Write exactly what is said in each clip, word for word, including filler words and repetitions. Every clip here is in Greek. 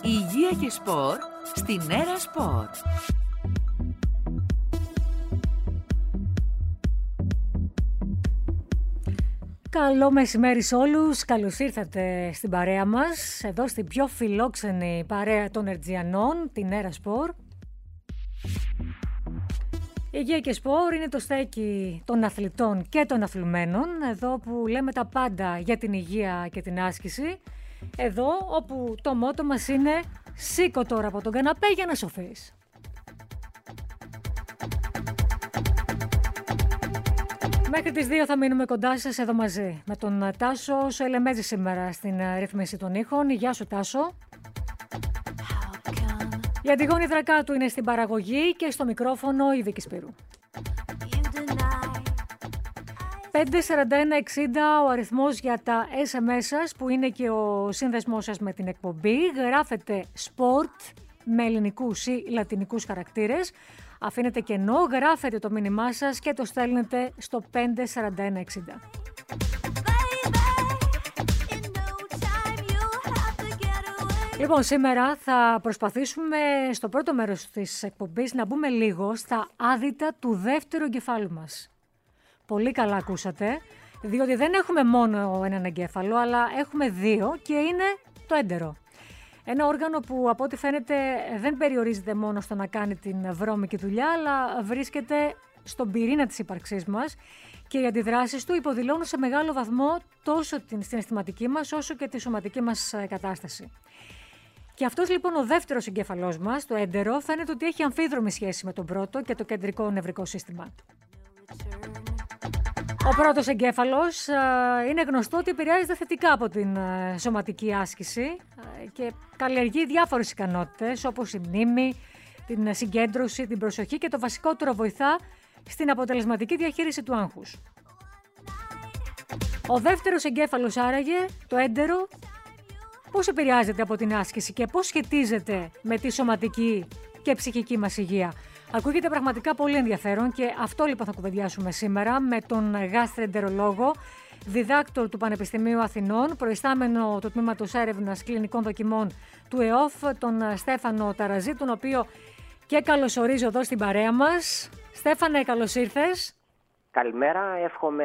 Υγεία και σπορ στην Έρα Σπορ. Καλό μεσημέρι σε όλους, καλώς ήρθατε στην παρέα μας, εδώ στην πιο φιλόξενη παρέα των Ερτζιανών, την Έρα Σπορ. Υγεία και σπορ είναι το στέκι των αθλητών και των αθλουμένων, εδώ που λέμε τα πάντα για την υγεία και την άσκηση, εδώ όπου το μότο μας είναι «Σήκω τώρα από τον καναπέ για να σωθείς». Μέχρι τις δύο θα μείνουμε κοντά σας εδώ μαζί με τον Τάσο Σοελεμέζη σήμερα στην ρύθμιση των ήχων. Γεια σου Τάσο. Η Αντιγόνη Δρακάτου είναι στην παραγωγή και στο μικρόφωνο η Βίκη Σπύρου. πέντε σαράντα ένα εξήντα ο αριθμός για τα ες εμ ες σας που είναι και ο σύνδεσμός σας με την εκπομπή. Γράφετε sport με ελληνικούς ή λατινικούς χαρακτήρες. Αφήνετε κενό, γράφετε το μήνυμά σας και το στέλνετε στο πέντε σαράντα ένα εξήντα. Λοιπόν, σήμερα θα προσπαθήσουμε στο πρώτο μέρος της εκπομπής να μπούμε λίγο στα άδυτα του δεύτερου εγκεφάλου μας. Πολύ καλά ακούσατε, διότι δεν έχουμε μόνο έναν εγκέφαλο, αλλά έχουμε δύο και είναι το έντερο. Ένα όργανο που από ό,τι φαίνεται δεν περιορίζεται μόνο στο να κάνει την βρώμικη δουλειά, αλλά βρίσκεται στον πυρήνα της ύπαρξής μας και οι αντιδράσεις του υποδηλώνουν σε μεγάλο βαθμό τόσο την συναισθηματική μας όσο και τη σωματική μας κατάσταση. Και αυτός λοιπόν ο δεύτερος εγκέφαλός μας, το έντερο, φαίνεται ότι έχει αμφίδρομη σχέση με τον πρώτο και το κεντρικό νευρικό σύστημα. Ο πρώτος εγκέφαλος είναι γνωστό ότι επηρεάζεται θετικά από την σωματική άσκηση και καλλιεργεί διάφορες ικανότητες όπως η μνήμη, την συγκέντρωση, την προσοχή και το βασικότερο βοηθά στην αποτελεσματική διαχείριση του άγχους. Ο δεύτερος εγκέφαλος άραγε, το έντερο, πώς επηρεάζεται από την άσκηση και πώς σχετίζεται με τη σωματική και ψυχική μας υγεία. Ακούγεται πραγματικά πολύ ενδιαφέρον και αυτό λοιπόν θα κουβεντιάσουμε σήμερα με τον γαστρεντερολόγο, διδάκτορ του Πανεπιστημίου Αθηνών, προϊστάμενο του Τμήματος Έρευνας Κλινικών Δοκιμών του ΕΟΦ, τον Στέφανο Ταραζή, τον οποίο και καλωσορίζω εδώ στην παρέα μας. Στέφανε, καλώς ήρθες. Καλημέρα, εύχομαι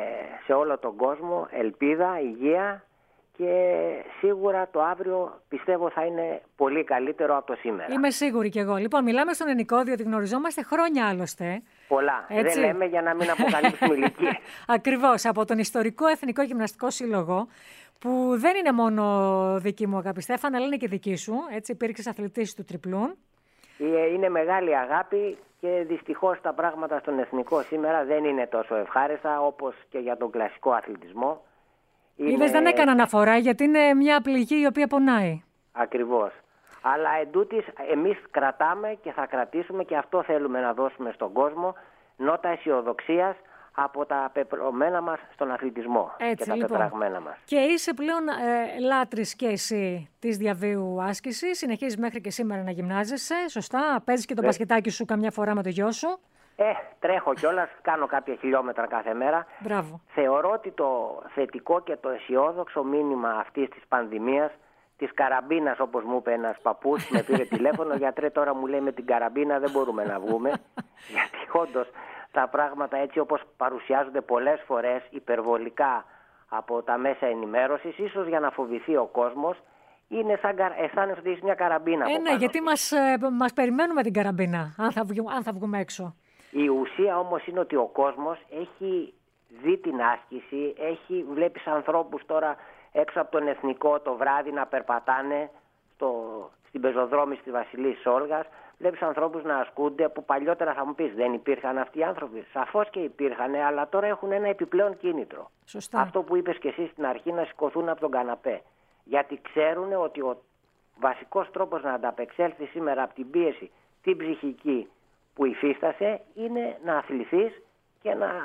σε όλο τον κόσμο ελπίδα, υγεία και σίγουρα το αύριο πιστεύω θα είναι πολύ καλύτερο από το σήμερα. Είμαι σίγουρη κι εγώ. Λοιπόν, μιλάμε στον Ενικό, διότι γνωριζόμαστε χρόνια άλλωστε. Πολλά. Έτσι. Δεν λέμε για να μην αποκαλύψουμε ηλικία. Ακριβώς. Από τον Ιστορικό Εθνικό Γυμναστικό Σύλλογο, που δεν είναι μόνο δική μου αγάπη Στέφανα, αλλά είναι και δική σου. Έτσι, υπήρξες αθλητής του τριπλούν. Είναι μεγάλη αγάπη και δυστυχώς τα πράγματα στον εθνικό σήμερα δεν είναι τόσο ευχάριστα όπως και για τον κλασικό αθλητισμό. Είναι... Είδες, δεν έκανα αναφορά γιατί είναι μια πληγή η οποία πονάει. Ακριβώς. Αλλά εντούτοις εμείς κρατάμε και θα κρατήσουμε και αυτό θέλουμε να δώσουμε στον κόσμο, νότα αισιοδοξίας από τα πεπρωμένα μας στον αθλητισμό. Έτσι, και τα λοιπόν, πεπραγμένα μας. Και είσαι πλέον ε, λάτρης και εσύ της διαβίου άσκησης, συνεχίζεις μέχρι και σήμερα να γυμνάζεσαι, σωστά, παίζεις και το ε. μπασκετάκι σου καμιά φορά με το γιο σου. Ε, τρέχω κιόλας, κάνω κάποια χιλιόμετρα κάθε μέρα. Μπράβο. Θεωρώ ότι το θετικό και το αισιόδοξο μήνυμα αυτής της πανδημίας, της καραμπίνας όπως μου είπε ένας παππούς, με πήρε τηλέφωνο, γιατρέ τώρα μου λέει με την καραμπίνα δεν μπορούμε να βγούμε, γιατί όντως τα πράγματα έτσι όπως παρουσιάζονται πολλές φορές υπερβολικά από τα μέσα ενημέρωσης, ίσως για να φοβηθεί ο κόσμος, είναι σαν αισθάνεσαι ότι είσαι μια καραμπίνα. Ε, ναι, γιατί μας, ε, μας περιμένουμε την καραμπίνα, αν θα, βγούμε, αν θα βγούμε έξω. Η ουσία όμως είναι ότι ο κόσμος έχει δει την άσκηση, έχει, βλέπεις ανθρώπους τώρα έξω από τον Εθνικό το βράδυ να περπατάνε στο, στην πεζοδρόμηση της Βασιλής Όλγας, βλέπεις ανθρώπους να ασκούνται που παλιότερα θα μου πεις δεν υπήρχαν αυτοί οι άνθρωποι. Σαφώς και υπήρχαν, αλλά τώρα έχουν ένα επιπλέον κίνητρο. Σωστά. Αυτό που είπες και εσύ στην αρχή, να σηκωθούν από τον καναπέ. Γιατί ξέρουν ότι ο βασικός τρόπος να ανταπεξέλθει σήμερα από την πίεση, την ψυχική που υφίστασε, είναι να αθληθείς και να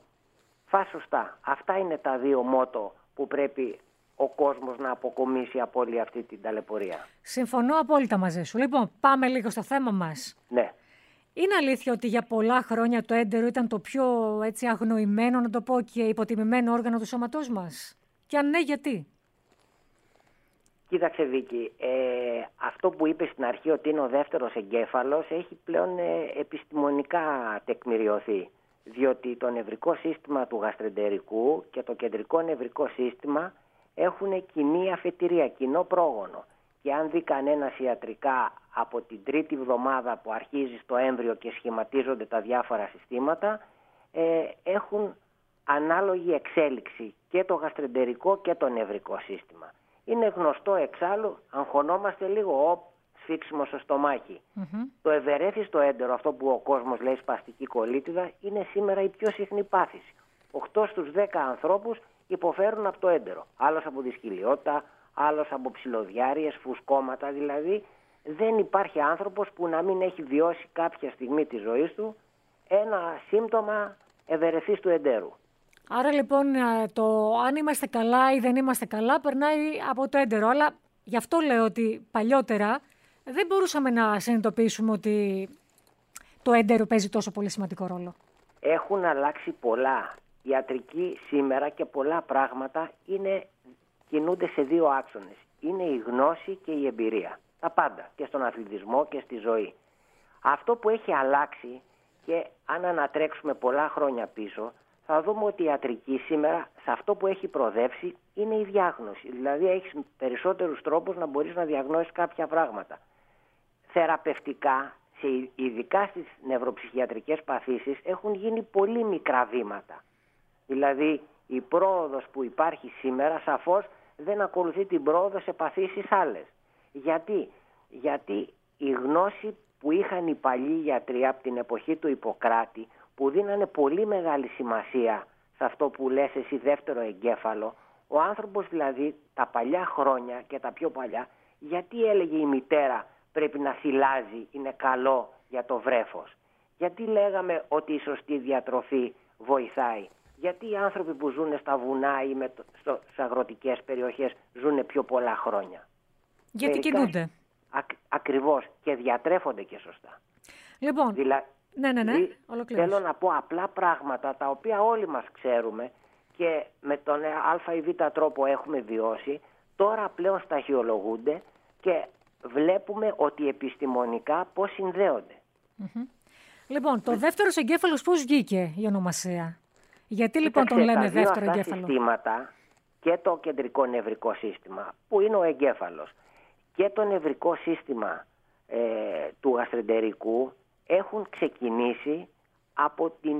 φας σωστά. Αυτά είναι τα δύο μότο που πρέπει ο κόσμος να αποκομίσει από όλη αυτή την ταλαιπωρία. Συμφωνώ απόλυτα μαζί σου. Λοιπόν, πάμε λίγο στο θέμα μας. Ναι. Είναι αλήθεια ότι για πολλά χρόνια το έντερο ήταν το πιο έτσι αγνοημένο, να το πω, και υποτιμημένο όργανο του σώματός μας? Και αν ναι, γιατί? Κοίταξε Βίκη, ε, αυτό που είπε στην αρχή ότι είναι ο δεύτερος εγκέφαλος έχει πλέον ε, επιστημονικά τεκμηριωθεί. Διότι το νευρικό σύστημα του γαστρεντερικού και το κεντρικό νευρικό σύστημα έχουν κοινή αφετηρία, κοινό πρόγονο. Και αν δει κανένας ιατρικά από την τρίτη εβδομάδα που αρχίζει στο έμβριο και σχηματίζονται τα διάφορα συστήματα, ε, έχουν ανάλογη εξέλιξη και το γαστρεντερικό και το νευρικό σύστημα. Είναι γνωστό εξάλλου, αγχωνόμαστε λίγο, όπ, σφίξιμο στο στομάχι. Mm-hmm. Το ευερέθιστο έντερο, αυτό που ο κόσμος λέει σπαστική κολίτιδα, είναι σήμερα η πιο συχνή πάθηση. οκτώ στους δέκα ανθρώπους υποφέρουν από το έντερο. Άλλος από δυσκυλιότητα, άλλος από ψιλοδιάρειες, φουσκώματα δηλαδή. Δεν υπάρχει άνθρωπος που να μην έχει βιώσει κάποια στιγμή της ζωής του ένα σύμπτωμα ευερεθίστου εντέρου. Άρα λοιπόν το αν είμαστε καλά ή δεν είμαστε καλά περνάει από το έντερο. Αλλά γι' αυτό λέω ότι παλιότερα δεν μπορούσαμε να συνειδητοποιήσουμε ότι το έντερο παίζει τόσο πολύ σημαντικό ρόλο. Έχουν αλλάξει πολλά. Η ιατρική σήμερα και πολλά πράγματα είναι, κινούνται σε δύο άξονες. Είναι η γνώση και η εμπειρία. Τα πάντα. Και στον αθλητισμό και στη ζωή. Αυτό που έχει αλλάξει, και αν ανατρέξουμε πολλά χρόνια πίσω, θα δούμε ότι η ιατρική σήμερα σε αυτό που έχει προοδεύσει είναι η διάγνωση. Δηλαδή έχεις περισσότερους τρόπους να μπορείς να διαγνώσεις κάποια πράγματα. Θεραπευτικά, σε ειδικά στις νευροψυχιατρικές παθήσεις, έχουν γίνει πολύ μικρά βήματα. Δηλαδή η πρόοδος που υπάρχει σήμερα σαφώς δεν ακολουθεί την πρόοδο σε παθήσεις άλλες. Γιατί? Γιατί η γνώση που είχαν οι παλιοί γιατροί από την εποχή του Ιπποκράτη, που δίνανε πολύ μεγάλη σημασία σε αυτό που λες εσύ δεύτερο εγκέφαλο, ο άνθρωπος δηλαδή τα παλιά χρόνια και τα πιο παλιά, γιατί έλεγε η μητέρα πρέπει να θυλάζει, είναι καλό για το βρέφος? Γιατί λέγαμε ότι η σωστή διατροφή βοηθάει? Γιατί οι άνθρωποι που ζουν στα βουνά ή με το, στο, σε αγροτικές περιοχές ζουν πιο πολλά χρόνια? Γιατί κινούνται. Ακ, ακριβώς, και διατρέφονται και σωστά. Λοιπόν, Δηλα... ναι, ναι, ναι, δη... θέλω να πω απλά πράγματα τα οποία όλοι μας ξέρουμε και με τον α ή β τρόπο έχουμε βιώσει, τώρα πλέον σταχυολογούνται και βλέπουμε ότι επιστημονικά πώς συνδέονται. Mm-hmm. Λοιπόν, το δεύτερος εγκέφαλος πώς βγήκε η ονομασία? Γιατί λοιπόν τον λέμε δεύτερο εγκέφαλο? Τα συστήματα και το κεντρικό νευρικό σύστημα που είναι ο εγκέφαλος και το νευρικό σύστημα ε, του γαστρεντερικού έχουν ξεκινήσει από, την,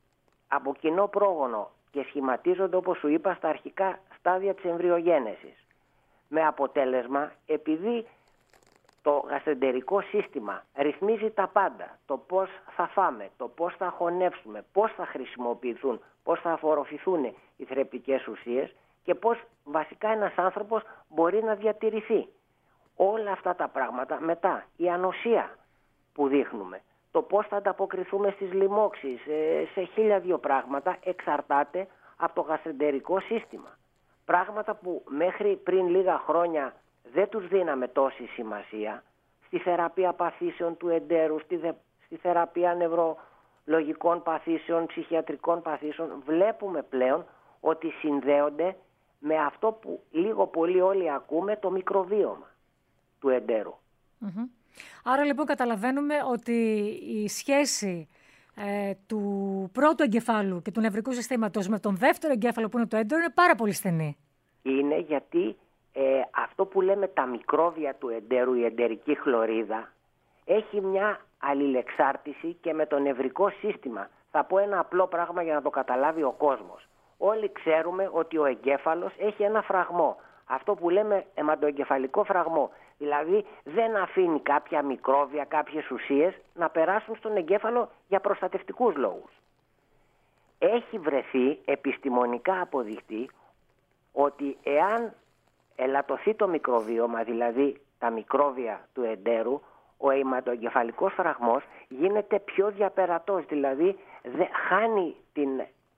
από κοινό πρόγονο και σχηματίζονται, όπως σου είπα, στα αρχικά στάδια της εμβριογένεσης. Με αποτέλεσμα, επειδή το γαστρεντερικό σύστημα ρυθμίζει τα πάντα, το πώς θα φάμε, το πώς θα χωνεύσουμε, πώς θα χρησιμοποιηθούν, πώς θα απορροφηθούν οι θρεπτικές ουσίες και πώς βασικά ένας άνθρωπος μπορεί να διατηρηθεί. Όλα αυτά τα πράγματα μετά, η ανοσία που δείχνουμε, το πώς θα ανταποκριθούμε στις λοιμώξεις, σε χίλια δύο πράγματα εξαρτάται από το γαστρεντερικό σύστημα. Πράγματα που μέχρι πριν λίγα χρόνια δεν τους δίναμε τόση σημασία, στη θεραπεία παθήσεων του εντέρου, στη, δε, στη θεραπεία νευρολογικών παθήσεων, ψυχιατρικών παθήσεων, βλέπουμε πλέον ότι συνδέονται με αυτό που λίγο πολύ όλοι ακούμε, το μικροβίωμα του εντέρου. Mm-hmm. Άρα λοιπόν καταλαβαίνουμε ότι η σχέση ε, του πρώτου εγκεφάλου και του νευρικού συστήματος με τον δεύτερο εγκέφαλο που είναι το έντερο είναι πάρα πολύ στενή. Είναι γιατί ε, αυτό που λέμε τα μικρόβια του εντέρου, η εντερική χλωρίδα, έχει μια αλληλεξάρτηση και με το νευρικό σύστημα. Θα πω ένα απλό πράγμα για να το καταλάβει ο κόσμος. Όλοι ξέρουμε ότι ο εγκέφαλος έχει ένα φραγμό. Αυτό που λέμε αιματοεγκεφαλικό φραγμό. Δηλαδή δεν αφήνει κάποια μικρόβια, κάποιες ουσίες να περάσουν στον εγκέφαλο για προστατευτικούς λόγους. Έχει βρεθεί, επιστημονικά αποδειχτεί, ότι εάν ελαττωθεί το μικροβίωμα, δηλαδή τα μικρόβια του εντέρου, ο αιματοεγκεφαλικός φραγμός γίνεται πιο διαπερατός, δηλαδή δεν χάνει την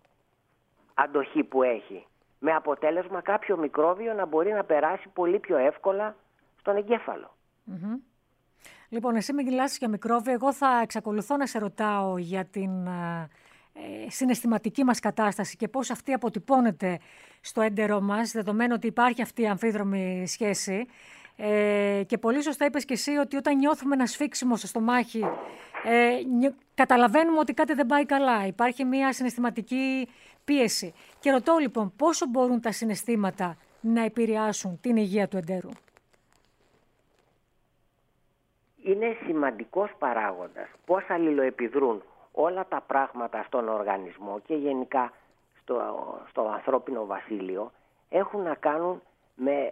αντοχή που έχει. Με αποτέλεσμα κάποιο μικρόβιο να μπορεί να περάσει πολύ πιο εύκολα στον εγκέφαλο. Mm-hmm. Λοιπόν, εσύ μιλάς για μικρόβια, εγώ θα εξακολουθώ να σε ρωτάω για την ε, συναισθηματική μας κατάσταση και πώς αυτή αποτυπώνεται στο έντερό μας, δεδομένου ότι υπάρχει αυτή η αμφίδρομη σχέση. Ε, και πολύ σωστά είπες και εσύ ότι όταν νιώθουμε ένα σφίξιμο στο στομάχι, ε, νιω... καταλαβαίνουμε ότι κάτι δεν πάει καλά. Υπάρχει μια συναισθηματική πίεση. Και ρωτώ λοιπόν, πόσο μπορούν τα συναισθήματα να επηρεάσουν την υγεία του εντέρου? Είναι σημαντικός παράγοντας πώς αλληλοεπιδρούν όλα τα πράγματα στον οργανισμό και γενικά στο, στο ανθρώπινο βασίλειο, έχουν να κάνουν με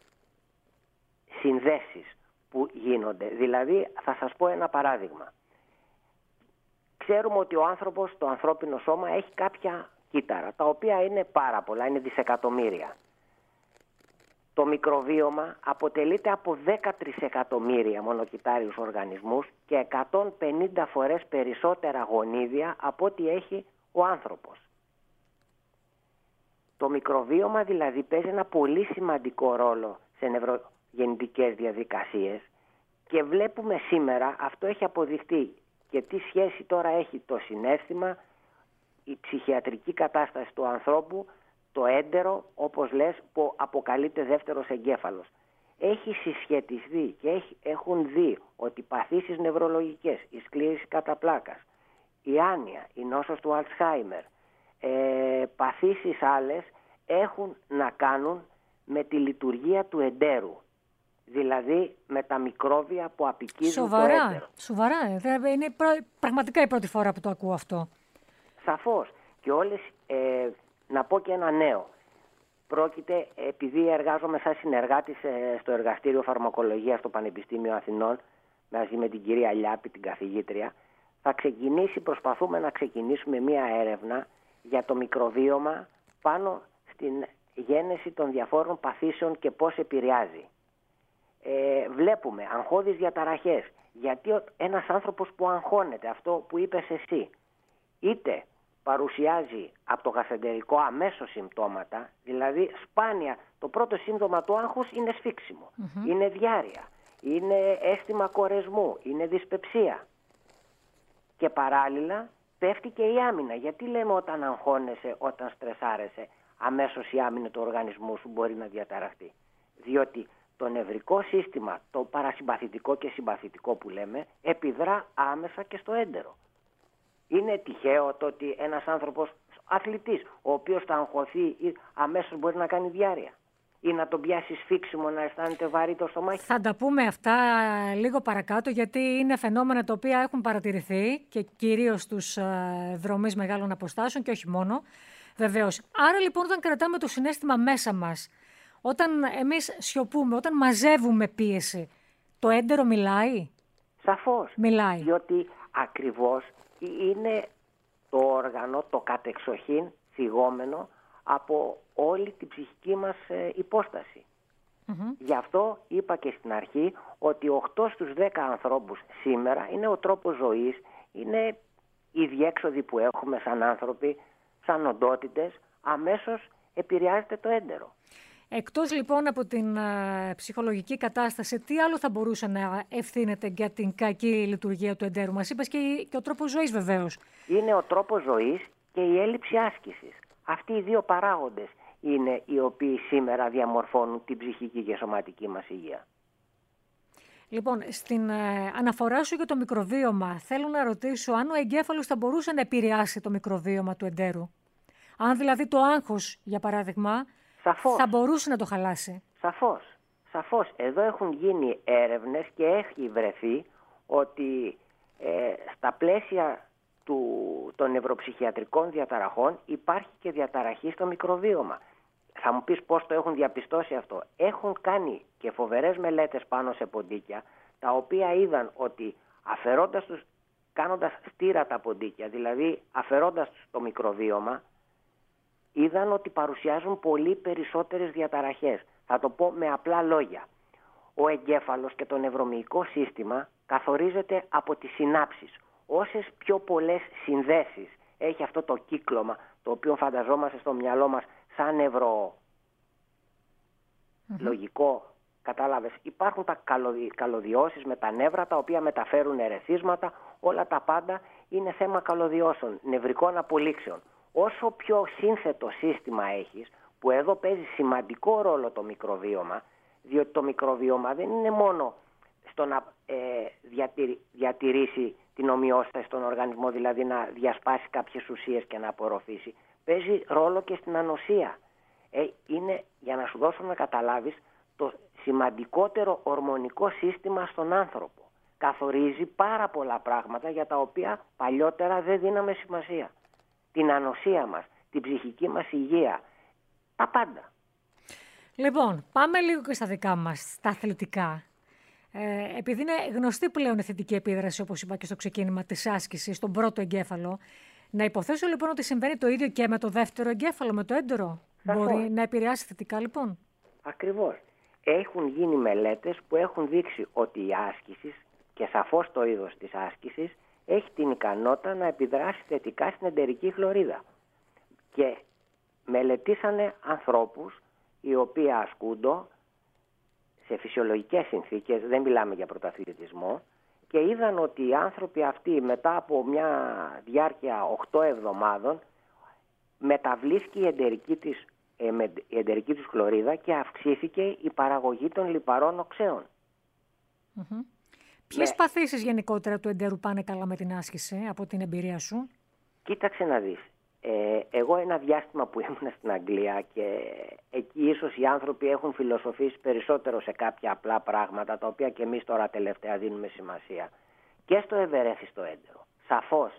συνδέσεις που γίνονται. Δηλαδή, θα σας πω ένα παράδειγμα. Ξέρουμε ότι ο άνθρωπος, το ανθρώπινο σώμα, έχει κάποια κύτταρα, τα οποία είναι πάρα πολλά, είναι δισεκατομμύρια. Το μικροβίωμα αποτελείται από δέκα τρισεκατομμύρια μονοκυτάριους οργανισμούς και εκατόν πενήντα φορές περισσότερα γονίδια από ό,τι έχει ο άνθρωπος. Το μικροβίωμα δηλαδή παίζει ένα πολύ σημαντικό ρόλο σε νευρογεννητικές διαδικασίες και βλέπουμε σήμερα, αυτό έχει αποδειχτεί, και τι σχέση τώρα έχει το συναίσθημα, η ψυχιατρική κατάσταση του ανθρώπου, το έντερο, όπως λες, που αποκαλείται δεύτερος εγκέφαλος. Έχει συσχετιστεί και έχει, έχουν δει ότι παθήσεις νευρολογικές, η σκλήρυνση κατά πλάκας, η άνοια, η νόσος του Αλτσχάιμερ, ε, παθήσεις άλλες έχουν να κάνουν με τη λειτουργία του εντέρου. Δηλαδή με τα μικρόβια που απικίζουν το έντερο. Σοβαρά, ε. Είναι προ... πραγματικά η πρώτη φορά που το ακούω αυτό. Σαφώς. Και όλες, ε, να πω και ένα νέο. Πρόκειται, επειδή εργάζομαι σαν συνεργάτης ε, στο εργαστήριο φαρμακολογίας στο Πανεπιστήμιο Αθηνών, μαζί με την κυρία Λιάπη, την καθηγήτρια, θα ξεκινήσει, προσπαθούμε να ξεκινήσουμε μία έρευνα για το μικροβίωμα πάνω στην γένεση των διαφόρων παθήσεων και πώς επηρεάζει. Ε, βλέπουμε αγχώδεις διαταραχές, γιατί ένας άνθρωπος που αγχώνεται, αυτό που είπες εσύ, είτε παρουσιάζει από το γαστρεντερικό αμέσως συμπτώματα, δηλαδή σπάνια το πρώτο σύμπτωμα του άγχους είναι σφίξιμο, mm-hmm. είναι διάρρεια, είναι αίσθημα κορεσμού, είναι δυσπεψία. Και παράλληλα πέφτει και η άμυνα. Γιατί λέμε όταν αγχώνεσαι, όταν στρεσάρεσαι, αμέσως η άμυνα του οργανισμού σου μπορεί να διαταραχτεί? Διότι το νευρικό σύστημα, το παρασυμπαθητικό και συμπαθητικό που λέμε, επιδρά άμεσα και στο έντερο. Είναι τυχαίο το ότι ένας άνθρωπος αθλητής, ο οποίος θα αγχωθεί, αμέσως μπορεί να κάνει διάρρεια ή να τον πιάσει σφίξιμο, να αισθάνεται βαρύ το στομάχι? Θα τα πούμε αυτά λίγο παρακάτω, γιατί είναι φαινόμενα τα οποία έχουν παρατηρηθεί και κυρίως στους δρομείς μεγάλων αποστάσεων και όχι μόνο, βεβαίως. Άρα λοιπόν, όταν κρατάμε το συναίσθημα μέσα μας, όταν εμείς σιωπούμε, όταν μαζεύουμε πίεση, το έντερο μιλάει? Σαφώς. Μιλάει. Διότι ακριβώς είναι το όργανο, το κατεξοχήν θυγόμενο από όλη την ψυχική μας ε, υπόσταση. Mm-hmm. Γι' αυτό είπα και στην αρχή ότι οκτώ στους δέκα ανθρώπους σήμερα είναι ο τρόπος ζωής, είναι οι διέξοδοι που έχουμε σαν άνθρωποι, σαν οντότητες, αμέσως επηρεάζεται το έντερο. Εκτός λοιπόν από την α, ψυχολογική κατάσταση, τι άλλο θα μπορούσε να ευθύνεται για την κακή λειτουργία του εντέρου? Μας είπες και, και ο τρόπος ζωής βεβαίως. Είναι ο τρόπος ζωής και η έλλειψη άσκησης. Αυτοί οι δύο παράγοντες είναι οι οποίοι σήμερα διαμορφώνουν την ψυχική και σωματική μας υγεία. Λοιπόν, στην ε, αναφορά σου για το μικροβίωμα, θέλω να ρωτήσω αν ο εγκέφαλος θα μπορούσε να επηρεάσει το μικροβίωμα του εντέρου. Αν δηλαδή το άγχος, για παράδειγμα, Σαφώς. θα μπορούσε να το χαλάσει. Σαφώς. Σαφώς. Εδώ έχουν γίνει έρευνες και έχει βρεθεί ότι ε, στα πλαίσια του, των νευροψυχιατρικών διαταραχών υπάρχει και διαταραχή στο μικροβίωμα. Θα μου πεις πώς το έχουν διαπιστώσει αυτό? Έχουν κάνει και φοβερές μελέτες πάνω σε ποντίκια, τα οποία είδαν ότι αφαιρώντας τους, κάνοντας στήρα τα ποντίκια, δηλαδή αφαιρώντας τους το μικροβίωμα, είδαν ότι παρουσιάζουν πολύ περισσότερες διαταραχές. Θα το πω με απλά λόγια. Ο εγκέφαλος και το νευρομυϊκό σύστημα καθορίζεται από τις συνάψεις. Όσες πιο πολλές συνδέσεις έχει αυτό το κύκλωμα, το οποίο φανταζόμαστε στο μυαλό μας σαν νευρολογικό, mm-hmm. κατάλαβες, υπάρχουν τα καλωδιώσεις με τα νεύρα, τα οποία μεταφέρουν ερεθίσματα, όλα τα πάντα είναι θέμα καλωδιώσεων, νευρικών απολύξεων. Όσο πιο σύνθετο σύστημα έχεις, που εδώ παίζει σημαντικό ρόλο το μικροβίωμα, Διότι το μικροβίωμα δεν είναι μόνο στο να ε, διατηρη, διατηρήσει την ομοιόσταση στον οργανισμό, δηλαδή να διασπάσει κάποιες ουσίες και να απορροφήσει. Παίζει ρόλο και στην ανοσία. Ε, είναι, για να σου δώσω να καταλάβεις, το σημαντικότερο ορμονικό σύστημα στον άνθρωπο. Καθορίζει πάρα πολλά πράγματα για τα οποία παλιότερα δεν δίναμε σημασία. Την ανοσία μας, την ψυχική μας υγεία, τα πάντα. Λοιπόν, πάμε λίγο και στα δικά μας, στα αθλητικά. Ε, επειδή είναι γνωστή πλέον η θετική επίδραση, όπως είπα και στο ξεκίνημα της άσκησης, στον πρώτο εγκέφαλο, να υποθέσω λοιπόν ότι συμβαίνει το ίδιο και με το δεύτερο εγκέφαλο, με το έντερο. Σαφώς. Μπορεί να επηρεάσει θετικά λοιπόν. Ακριβώς. Έχουν γίνει μελέτες που έχουν δείξει ότι η άσκηση, και σαφώς το είδος της άσκησης, έχει την ικανότητα να επιδράσει θετικά στην εντερική χλωρίδα. Και μελετήσανε ανθρώπους οι οποίοι ασκούντο σε φυσιολογικές συνθήκες, δεν μιλάμε για πρωταθλητισμό, και είδαν ότι οι άνθρωποι αυτοί μετά από μια διάρκεια οκτώ εβδομάδων μεταβλήθηκε η εντερική της, ε, η εντερική τους χλωρίδα και αυξήθηκε η παραγωγή των λιπαρών οξέων. Mm-hmm. Ποιες ναι. παθήσεις γενικότερα του εντέρου πάνε καλά με την άσκηση, από την εμπειρία σου? Κοίταξε να δεις. Ε, εγώ ένα διάστημα που ήμουν στην Αγγλία και εκεί ίσως οι άνθρωποι έχουν φιλοσοφήσει περισσότερο σε κάποια απλά πράγματα, τα οποία και εμείς τώρα τελευταία δίνουμε σημασία. Και στο ευερέθιστο έντερο. Σαφώς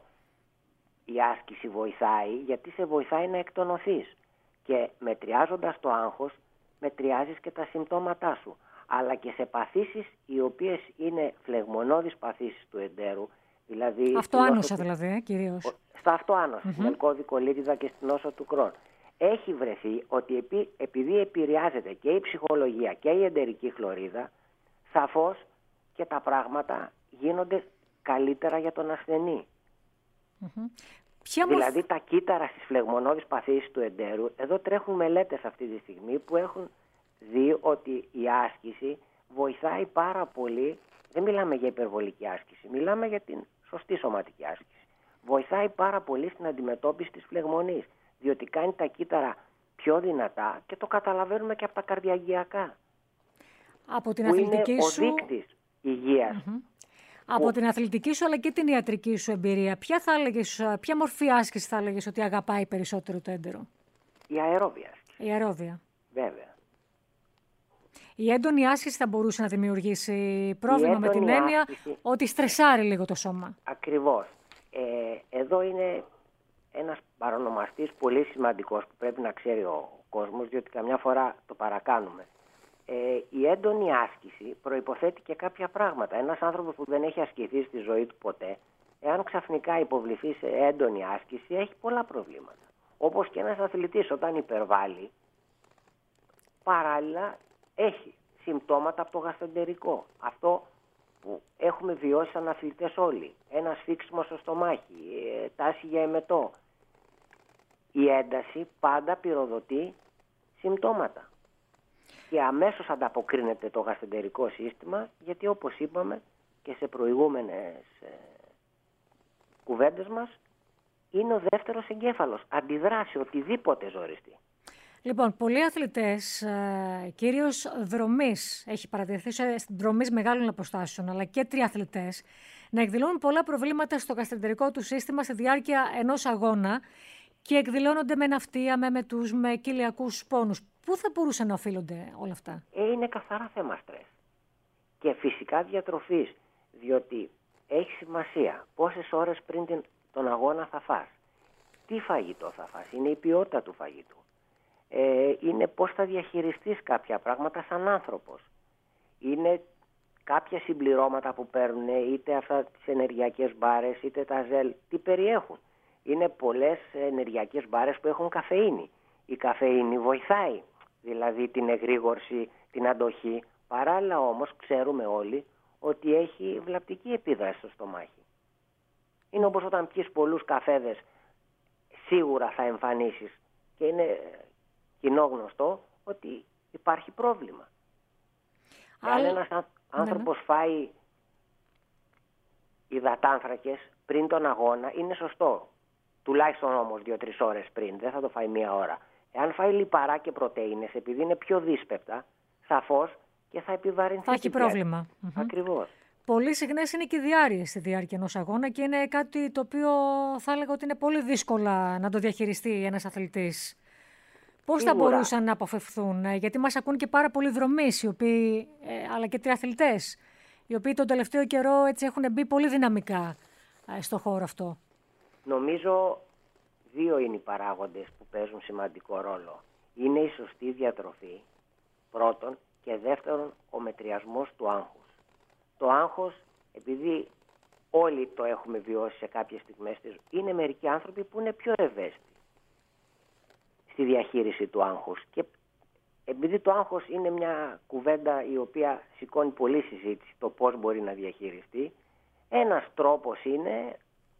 η άσκηση βοηθάει, γιατί σε βοηθάει να εκτονωθείς. Και μετριάζοντας το άγχος, μετριάζεις και τα συμπτώματά σου. Αλλά και σε παθήσεις οι οποίες είναι φλεγμονώδεις παθήσεις του εντέρου. Δηλαδή, αυτοάνοσα δηλαδή, κυρίως. Στα αυτοάνοσα, mm-hmm. στην ελκώδη-κολίτιδα και στην όσο του Κρόν. Έχει βρεθεί ότι επί, επειδή επηρεάζεται και η ψυχολογία και η εντερική χλωρίδα, σαφώς και τα πράγματα γίνονται καλύτερα για τον ασθενή. Mm-hmm. Δηλαδή μορφ... τα κύτταρα στις φλεγμονώδεις παθήσεις του εντέρου, εδώ τρέχουν μελέτες αυτή τη στιγμή που έχουν δει ότι η άσκηση βοηθάει πάρα πολύ. Δεν μιλάμε για υπερβολική άσκηση, μιλάμε για την σωστή σωματική άσκηση. Βοηθάει πάρα πολύ στην αντιμετώπιση της φλεγμονής, διότι κάνει τα κύτταρα πιο δυνατά και το καταλαβαίνουμε και από τα καρδιαγγειακά. Από την που αθλητική είναι σου... ο δείκτης υγείας. Mm-hmm. Από την αθλητική σου αλλά και την ιατρική σου εμπειρία, ποια, θα έλεγες, ποια μορφή άσκηση θα έλεγες ότι αγαπάει περισσότερο το έντερο? Η αερόβια άσκηση. Η αερόβια. Βέβαια. Η έντονη άσκηση θα μπορούσε να δημιουργήσει πρόβλημα με την έννοια άσκηση... ότι στρεσάρει λίγο το σώμα. Ακριβώς. Ε, εδώ είναι ένας παρονομαστής πολύ σημαντικός που πρέπει να ξέρει ο κόσμος, διότι καμιά φορά το παρακάνουμε. Ε, η έντονη άσκηση προϋποθέτει και κάποια πράγματα. Ένας άνθρωπος που δεν έχει ασκηθεί στη ζωή του ποτέ, εάν ξαφνικά υποβληθεί σε έντονη άσκηση, έχει πολλά προβλήματα. Όπως και ένας αθλητής όταν υπερβάλλει, παράλληλα έχει συμπτώματα από το γαστροεντερικό. Αυτό που έχουμε βιώσει σαν αθλητές όλοι. Ένα σφίξιμο στο στομάχι, ε, τάση για εμετό. Η ένταση πάντα πυροδοτεί συμπτώματα. Και αμέσως ανταποκρίνεται το γαστροεντερικό σύστημα, γιατί όπως είπαμε και σε προηγούμενες ε, κουβέντες μας, είναι ο δεύτερος εγκέφαλος. Αντιδρά σε οτιδήποτε ζοριστεί. Λοιπόν, πολλοί αθλητές, ε, κυρίως δρομής, έχει παρατηρηθεί στην δρομής μεγάλων αποστάσεων, αλλά και τριαθλητές, να εκδηλώνουν πολλά προβλήματα στο γαστροεντερικό του σύστημα στη διάρκεια ενός αγώνα και εκδηλώνονται με ναυτία, με μετούς, με κοιλιακούς πόνους. Πού θα μπορούσαν να οφείλονται όλα αυτά? Ε, είναι καθαρά θέμα στρες. Και φυσικά διατροφής, διότι έχει σημασία πόσες ώρες πριν την, τον αγώνα θα φας. Τι φαγητό θα φας, είναι η ποιότητα του φαγητού. Ε, είναι πώς θα διαχειριστείς κάποια πράγματα σαν άνθρωπος. Είναι κάποια συμπληρώματα που παίρνουν, είτε αυτά τις ενεργειακές μπάρες, είτε τα ζελ, τι περιέχουν. Είναι πολλές ενεργειακές μπάρες που έχουν καφεΐνη. Η καφεΐνη βοηθάει, δηλαδή την εγρήγορση, την αντοχή. Παράλληλα όμως ξέρουμε όλοι ότι έχει βλαπτική επίδραση στο στομάχι. Είναι όπως όταν πιεις πολλούς καφέδες, σίγουρα θα εμφανίσεις, και είναι κοινό γνωστό ότι υπάρχει πρόβλημα. Αν ένας άνθρωπος ναι. φάει υδατάνθρακες πριν τον αγώνα, είναι σωστό. Τουλάχιστον όμως δύο-τρεις ώρες πριν, δεν θα το φάει μία ώρα. Εάν φάει λιπαρά και πρωτεΐνες, επειδή είναι πιο δύσπεπτα, σαφώς και θα επιβαρυνθεί. Θα έχει πρόβλημα. Ακριβώς. Πολύ συχνές είναι και οι διάρειες στη διάρκεια ενός αγώνα και είναι κάτι το οποίο θα έλεγα ότι είναι πολύ δύσκολα να το διαχειριστεί ένας αθλητής. Πώς θα μπορούσαν να αποφευθούν, γιατί μας ακούν και πάρα πολλοί δρομείς, οι οποίοι, ε, αλλά και τριαθλητές, οι οποίοι τον τελευταίο καιρό έτσι έχουν μπει πολύ δυναμικά ε, στο χώρο αυτό. Νομίζω δύο είναι οι παράγοντες που παίζουν σημαντικό ρόλο. Είναι η σωστή διατροφή, πρώτον, και δεύτερον, ο μετριασμός του άγχους. Το άγχος, επειδή όλοι το έχουμε βιώσει σε κάποιες στιγμές της, είναι μερικοί άνθρωποι που είναι πιο ευαίσθητοι στη διαχείριση του άγχους. Και επειδή το άγχος είναι μια κουβέντα η οποία σηκώνει πολλή συζήτηση, το πώς μπορεί να διαχειριστεί, ένας τρόπος είναι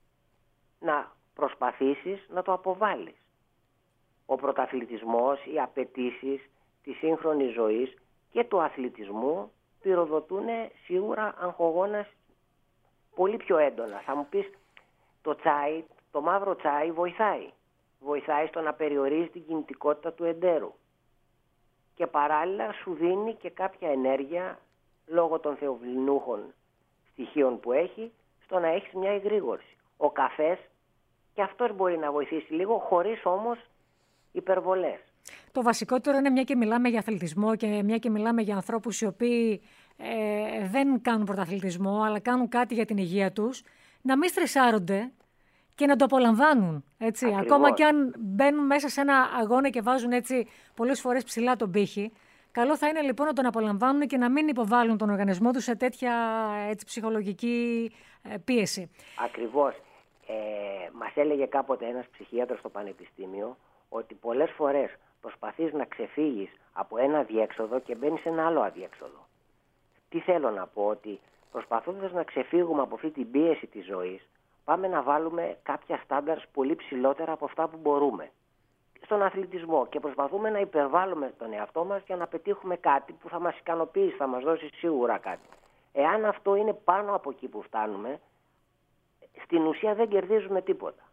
να προσπαθήσεις να το αποβάλεις. Ο πρωταθλητισμός, οι απαιτήσεις της σύγχρονης ζωής και του αθλητισμού πυροδοτούν σίγουρα αγχογόνας πολύ πιο έντονα. Θα μου πεις, το τσάι, το μαύρο τσάι βοηθάει. Βοηθάει στο να περιορίζει την κινητικότητα του εντέρου. Και παράλληλα σου δίνει και κάποια ενέργεια, λόγω των θεοβληνούχων στοιχείων που έχει, στο να έχεις μια εγρήγορση. Ο καφές και αυτός μπορεί να βοηθήσει λίγο, χωρίς όμως υπερβολές. Το βασικότερο είναι, μια και μιλάμε για αθλητισμό και μια και μιλάμε για ανθρώπους οι οποίοι ε, δεν κάνουν πρωταθλητισμό, αλλά κάνουν κάτι για την υγεία τους, να μην στρεσάρονται και να το απολαμβάνουν. Έτσι. Ακόμα και αν μπαίνουν μέσα σε ένα αγώνα και βάζουν έτσι πολλές φορές ψηλά τον πύχη, καλό θα είναι λοιπόν να τον απολαμβάνουν και να μην υποβάλουν τον οργανισμό τους σε τέτοια έτσι, ψυχολογική ε, πίεση. Ακριβώς. Ε, μας έλεγε κάποτε ένας ψυχίατρος στο πανεπιστήμιο ότι πολλές φορές προσπαθείς να ξεφύγεις από ένα αδιέξοδο και μπαίνεις σε ένα άλλο αδιέξοδο. Τι θέλω να πω, ότι προσπαθώντας να ξεφύγουμε από αυτή την πίεση της ζωής, πάμε να βάλουμε κάποια στάνταρς πολύ ψηλότερα από αυτά που μπορούμε στον αθλητισμό και προσπαθούμε να υπερβάλλουμε τον εαυτό μας για να πετύχουμε κάτι που θα μας ικανοποιήσει, θα μας δώσει σίγουρα κάτι. Εάν αυτό είναι πάνω από εκεί που φτάνουμε, στην ουσία δεν κερδίζουμε τίποτα.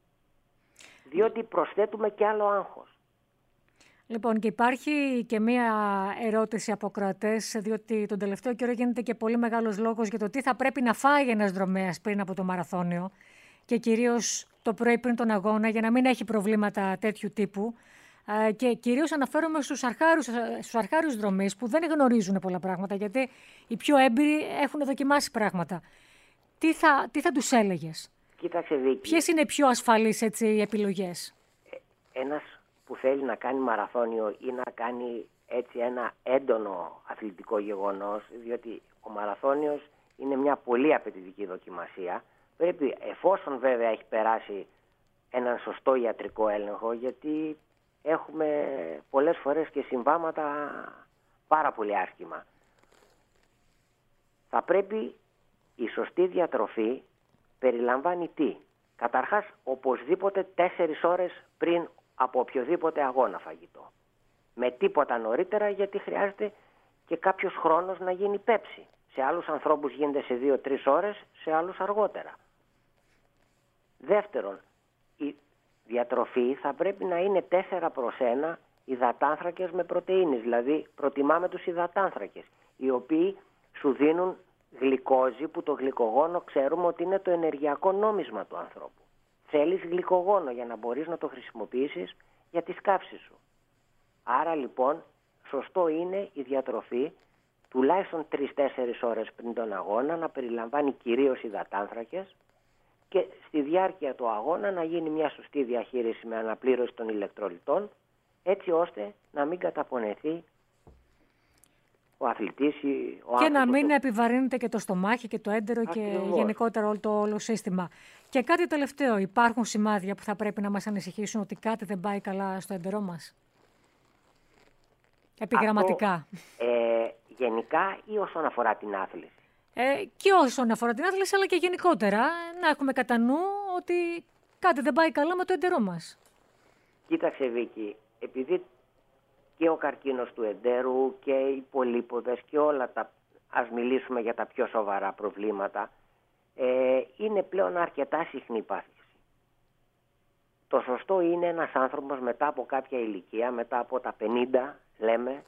Διότι προσθέτουμε και άλλο άγχος. Λοιπόν, και υπάρχει και μία ερώτηση από κροατές, διότι τον τελευταίο καιρό γίνεται και πολύ μεγάλος λόγος για το τι θα πρέπει να φάει ένας δρομέας πριν από το μαραθώνιο και κυρίως το πρωί πριν τον αγώνα, για να μην έχει προβλήματα τέτοιου τύπου. Και κυρίως αναφέρομαι στους αρχάρους, στους αρχάριους δρομείς που δεν γνωρίζουν πολλά πράγματα, γιατί οι πιο έμπειροι έχουν δοκιμάσει πράγματα. Τι θα, τι θα τους έλεγες? Κοίταξε, Βίκη. Ποιες είναι οι πιο ασφαλείς έτσι, οι επιλογές? Ε, ένας που θέλει να κάνει μαραθώνιο ή να κάνει έτσι ένα έντονο αθλητικό γεγονός, διότι ο μαραθώνιος είναι μια πολύ απαιτητική δοκιμασία, πρέπει, εφόσον βέβαια έχει περάσει έναν σωστό ιατρικό έλεγχο, γιατί έχουμε πολλές φορές και συμβάματα πάρα πολύ άσχημα. Θα πρέπει η σωστή διατροφή περιλαμβάνει τι? Καταρχάς, οπωσδήποτε τέσσερις ώρες πριν από οποιοδήποτε αγώνα φαγητό. Με τίποτα νωρίτερα, γιατί χρειάζεται και κάποιος χρόνος να γίνει πέψη. Σε άλλους ανθρώπους γίνεται σε δύο τρεις ώρες, σε άλλους αργότερα. Δεύτερον, η διατροφή θα πρέπει να είναι τέσσερα προς ένα υδατάνθρακες με πρωτεΐνες. Δηλαδή προτιμάμε τους υδατάνθρακες, οι οποίοι σου δίνουν γλυκόζη, που το γλυκογόνο ξέρουμε ότι είναι το ενεργειακό νόμισμα του ανθρώπου. Θέλεις γλυκογόνο για να μπορείς να το χρησιμοποιήσεις για τη σκάψη σου. Άρα λοιπόν σωστό είναι η διατροφή τουλάχιστον τρεις τέσσερις ώρες πριν τον αγώνα να περιλαμβάνει κυρίως υδατάνθρακες και στη διάρκεια του αγώνα να γίνει μια σωστή διαχείριση με αναπλήρωση των ηλεκτρολιτών, έτσι ώστε να μην καταπονεθεί ο αθλητής ή ο και να μην του... επιβαρύνεται και το στομάχι και το έντερο. Ακριβώς. Και γενικότερα όλο το όλο σύστημα. Και κάτι τελευταίο, υπάρχουν σημάδια που θα πρέπει να μας ανησυχήσουν ότι κάτι δεν πάει καλά στο έντερό μας? Επιγραμματικά. Αυτό, ε, γενικά ή όσον αφορά την άθληση? Ε, και όσον αφορά την άθληση, αλλά και γενικότερα να έχουμε κατά νου ότι κάτι δεν πάει καλά με το έντερό μας. Κοίταξε, Βίκη, επειδή και ο καρκίνος του εντέρου και οι πολύποδες και όλα τα, ας μιλήσουμε για τα πιο σοβαρά προβλήματα, ε, είναι πλέον αρκετά συχνή πάθηση. Το σωστό είναι ένας άνθρωπος μετά από κάποια ηλικία, μετά από τα πενήντα λέμε,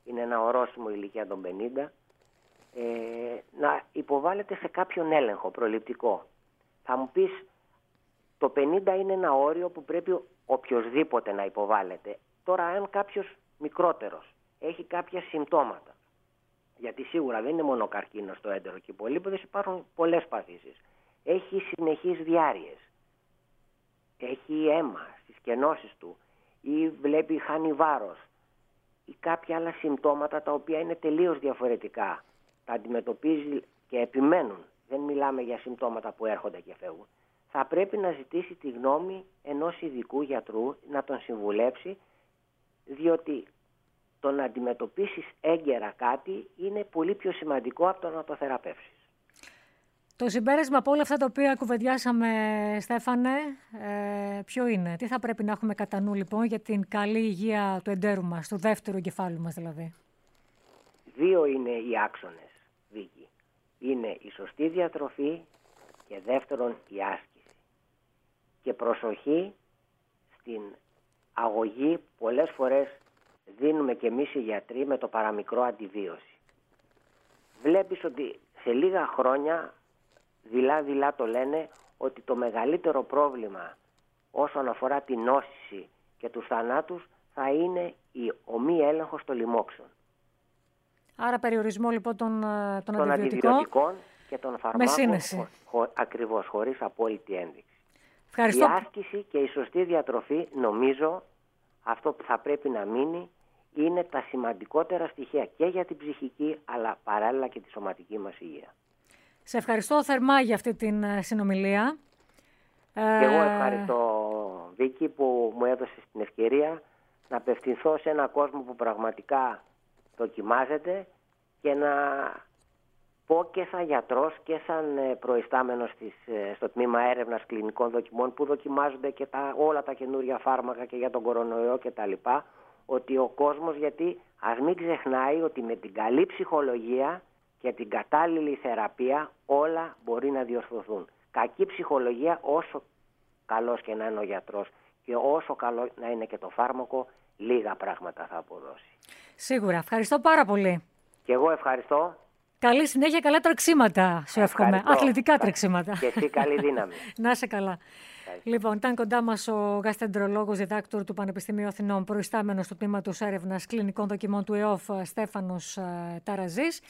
είναι ένα ορόσημο ηλικία των πενήντα, ε, να υποβάλλεται σε κάποιον έλεγχο προληπτικό. Θα μου πεις, το πενήντα είναι ένα όριο που πρέπει οποιοσδήποτε να υποβάλλεται. Τώρα, αν κάποιος μικρότερος έχει κάποια συμπτώματα, γιατί σίγουρα δεν είναι μόνο καρκίνο στο έντερο και υπολείποντες, υπάρχουν πολλές παθήσεις. Έχει συνεχείς διάρειες, έχει αίμα στις κενώσεις του ή βλέπει χάνει βάρος ή κάποια άλλα συμπτώματα τα οποία είναι τελείως διαφορετικά. Τα αντιμετωπίζει και επιμένουν. Δεν μιλάμε για συμπτώματα που έρχονται και φεύγουν. Θα πρέπει να ζητήσει τη γνώμη ενός ειδικού γιατρού, να τον συμβουλέψει, διότι το να αντιμετωπίσεις έγκαιρα κάτι είναι πολύ πιο σημαντικό από το να το θεραπεύσεις. Το συμπέρασμα από όλα αυτά τα οποία κουβεντιάσαμε, Στέφανε, ε, ποιο είναι? Τι θα πρέπει να έχουμε κατά νου λοιπόν για την καλή υγεία του εντέρου μας, του δεύτερου εγκεφάλου μας δηλαδή? Δύο είναι οι άξονες, Βίκη. Είναι η σωστή διατροφή και δεύτερον η άσκηση. Και προσοχή στην αγωγή, πολλές φορές δίνουμε και εμείς οι γιατροί με το παραμικρό αντιβίωση. Βλέπεις ότι σε λίγα χρόνια, δειλά-δειλά το λένε, ότι το μεγαλύτερο πρόβλημα όσον αφορά την νόσηση και τους θανάτους θα είναι η, ο μη έλεγχος των λοιμόξεων. Άρα περιορισμό λοιπόν των, των, των αντιβιωτικών, αντιβιωτικών και των φαρμάκων, χω, χω, ακριβώς, χωρίς απόλυτη ένδειξη. Ευχαριστώ. Η άσκηση και η σωστή διατροφή, νομίζω, αυτό που θα πρέπει να μείνει, είναι τα σημαντικότερα στοιχεία και για την ψυχική, αλλά παράλληλα και τη σωματική μας υγεία. Σε ευχαριστώ θερμά για αυτή την συνομιλία. Και εγώ ευχαριστώ, Βίκη, που μου έδωσες την ευκαιρία να απευθυνθώ σε έναν κόσμο που πραγματικά δοκιμάζεται και να πω και σαν γιατρός και σαν προϊστάμενος της, στο τμήμα έρευνας κλινικών δοκιμών που δοκιμάζονται και τα, όλα τα καινούρια φάρμακα και για τον κορονοϊό και τα λοιπά, ότι ο κόσμος, γιατί ας μην ξεχνάει ότι με την καλή ψυχολογία και την κατάλληλη θεραπεία όλα μπορεί να διορθωθούν. Κακή ψυχολογία, όσο καλός και να είναι ο γιατρός και όσο καλό να είναι και το φάρμακο, λίγα πράγματα θα αποδώσει. Σίγουρα. Ευχαριστώ πάρα πολύ. Και εγώ ευχαριστώ. Καλή συνέχεια, καλά τρεξίματα σου εύχομαι. Αθλητικά τρεξίματα. Και εσύ καλή δύναμη. Να είσαι καλά. Ευχαριστώ. Λοιπόν, ήταν κοντά μας ο γαστρεντερολόγος διδάκτορ του Πανεπιστημίου Αθηνών, προϊστάμενος του τμήματος έρευνας κλινικών δοκιμών του ΕΟΦ, Στέφανος Ταραζής.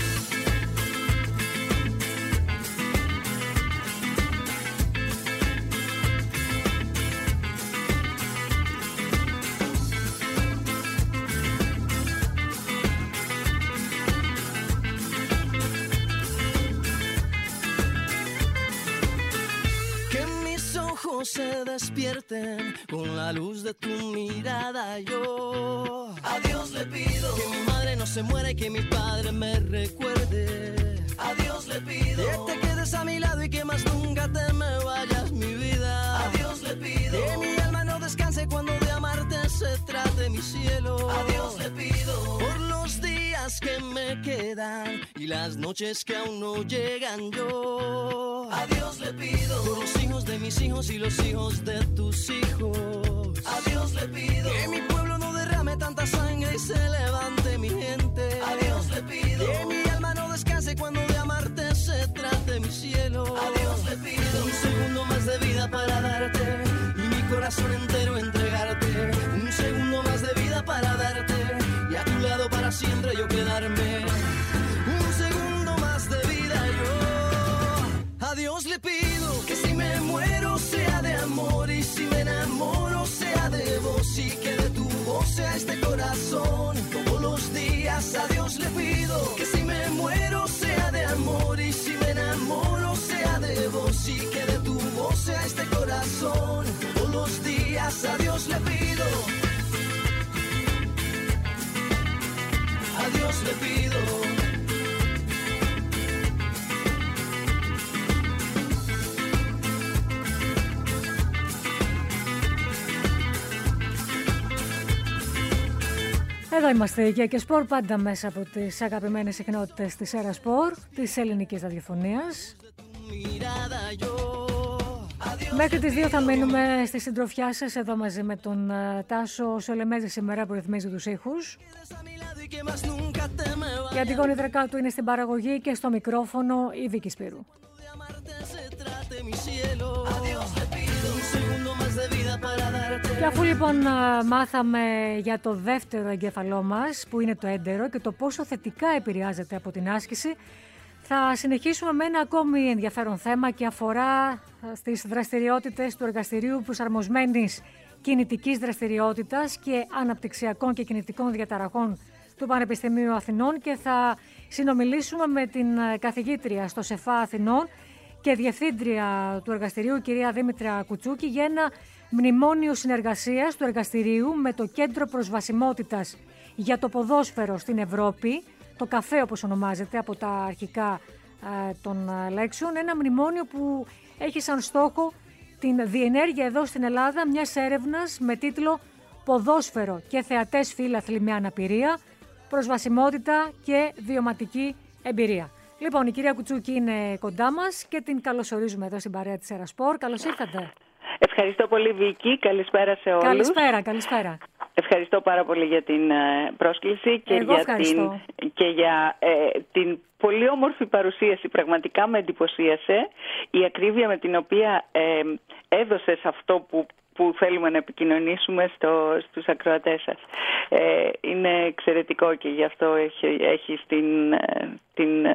Se despierten con la luz de tu mirada. Yo a Dios le pido que mi madre no se muera y que mi padre me recuerde. A Dios le pido que te quedes a mi lado y que más nunca te me vayas, mi vida. A Dios le pido que mi alma no descanse cuando de amarte se trate, mi cielo. A Dios le pido por los días que me quedan y las noches que aún no llegan. Yo a Dios le pido por los hijos de mis hijos y los hijos de tus hijos. A Dios le pido que mi pueblo no derrame tanta sangre y se levante mi gente. A Dios le pido que mi alma no descanse cuando de amarte se trate, mi cielo. A Dios le pido un segundo más de vida para darte y mi corazón entero entregarte. Un segundo más de vida para darte y a tu lado para siempre yo quedarme. Un segundo más de vida yo a Dios le pido que si me muero sea de amor y si me enamoro sea de vos y que de tu voz sea este corazón. Todos los días a Dios le pido que si me muero sea de amor y si me enamoro sea de vos y que de tu voz sea este corazón. Todos los días a Dios le pido. A Dios le pido. Εδώ είμαστε, Υγεία και Σπορ, πάντα μέσα από τις αγαπημένες συχνότητες της Έρα Σπορ, της ελληνικής ραδιοφωνίας. Μέχρι τις δύο θα μείνουμε στη συντροφιά σας, εδώ μαζί με τον Τάσο Σολεμέζη σήμερα που ρυθμίζει τους ήχους. Η Αντιγόνη Δρακάτου είναι στην παραγωγή και στο μικρόφωνο η Βίκη Σπύρου. Και αφού λοιπόν μάθαμε για το δεύτερο εγκέφαλό μας, που είναι το έντερο, και το πόσο θετικά επηρεάζεται από την άσκηση, θα συνεχίσουμε με ένα ακόμη ενδιαφέρον θέμα και αφορά στις δραστηριότητες του εργαστηρίου προσαρμοσμένης κινητικής δραστηριότητας και αναπτυξιακών και κινητικών διαταραχών του Πανεπιστημίου Αθηνών, και θα συνομιλήσουμε με την καθηγήτρια στο ΣΕΦΑ Αθηνών και διευθύντρια του εργαστηρίου, κυρία Δήμητρα Κουτσούκη, για ένα μνημόνιο συνεργασίας του εργαστηρίου με το Κέντρο Προσβασιμότητας για το Ποδόσφαιρο στην Ευρώπη, το ΚΑΦΕ όπως ονομάζεται από τα αρχικά ε, των λέξεων, ένα μνημόνιο που έχει σαν στόχο την διενέργεια εδώ στην Ελλάδα μιας έρευνας με τίτλο «Ποδόσφαιρο και θεατές φίλαθλοι με αναπηρία, προσβασιμότητα και βιωματική εμπειρία». Λοιπόν, η κυρία Κουτσούκη είναι κοντά μας και την καλωσορίζουμε εδώ στην παρέα της Ερασπορ. Καλώς ήρθατε. Ευχαριστώ πολύ, Βίκη. Καλησπέρα σε όλους. Καλησπέρα, καλησπέρα. Ευχαριστώ πάρα πολύ για την πρόσκληση και Εγώ για, την, και για ε, την πολύ όμορφη παρουσίαση. Πραγματικά με εντυπωσίασε η ακρίβεια με την οποία ε, έδωσες αυτό που, που θέλουμε να επικοινωνήσουμε στο, στους ακροατές σας. Ε, είναι εξαιρετικό και γι' αυτό έχει, έχει την... την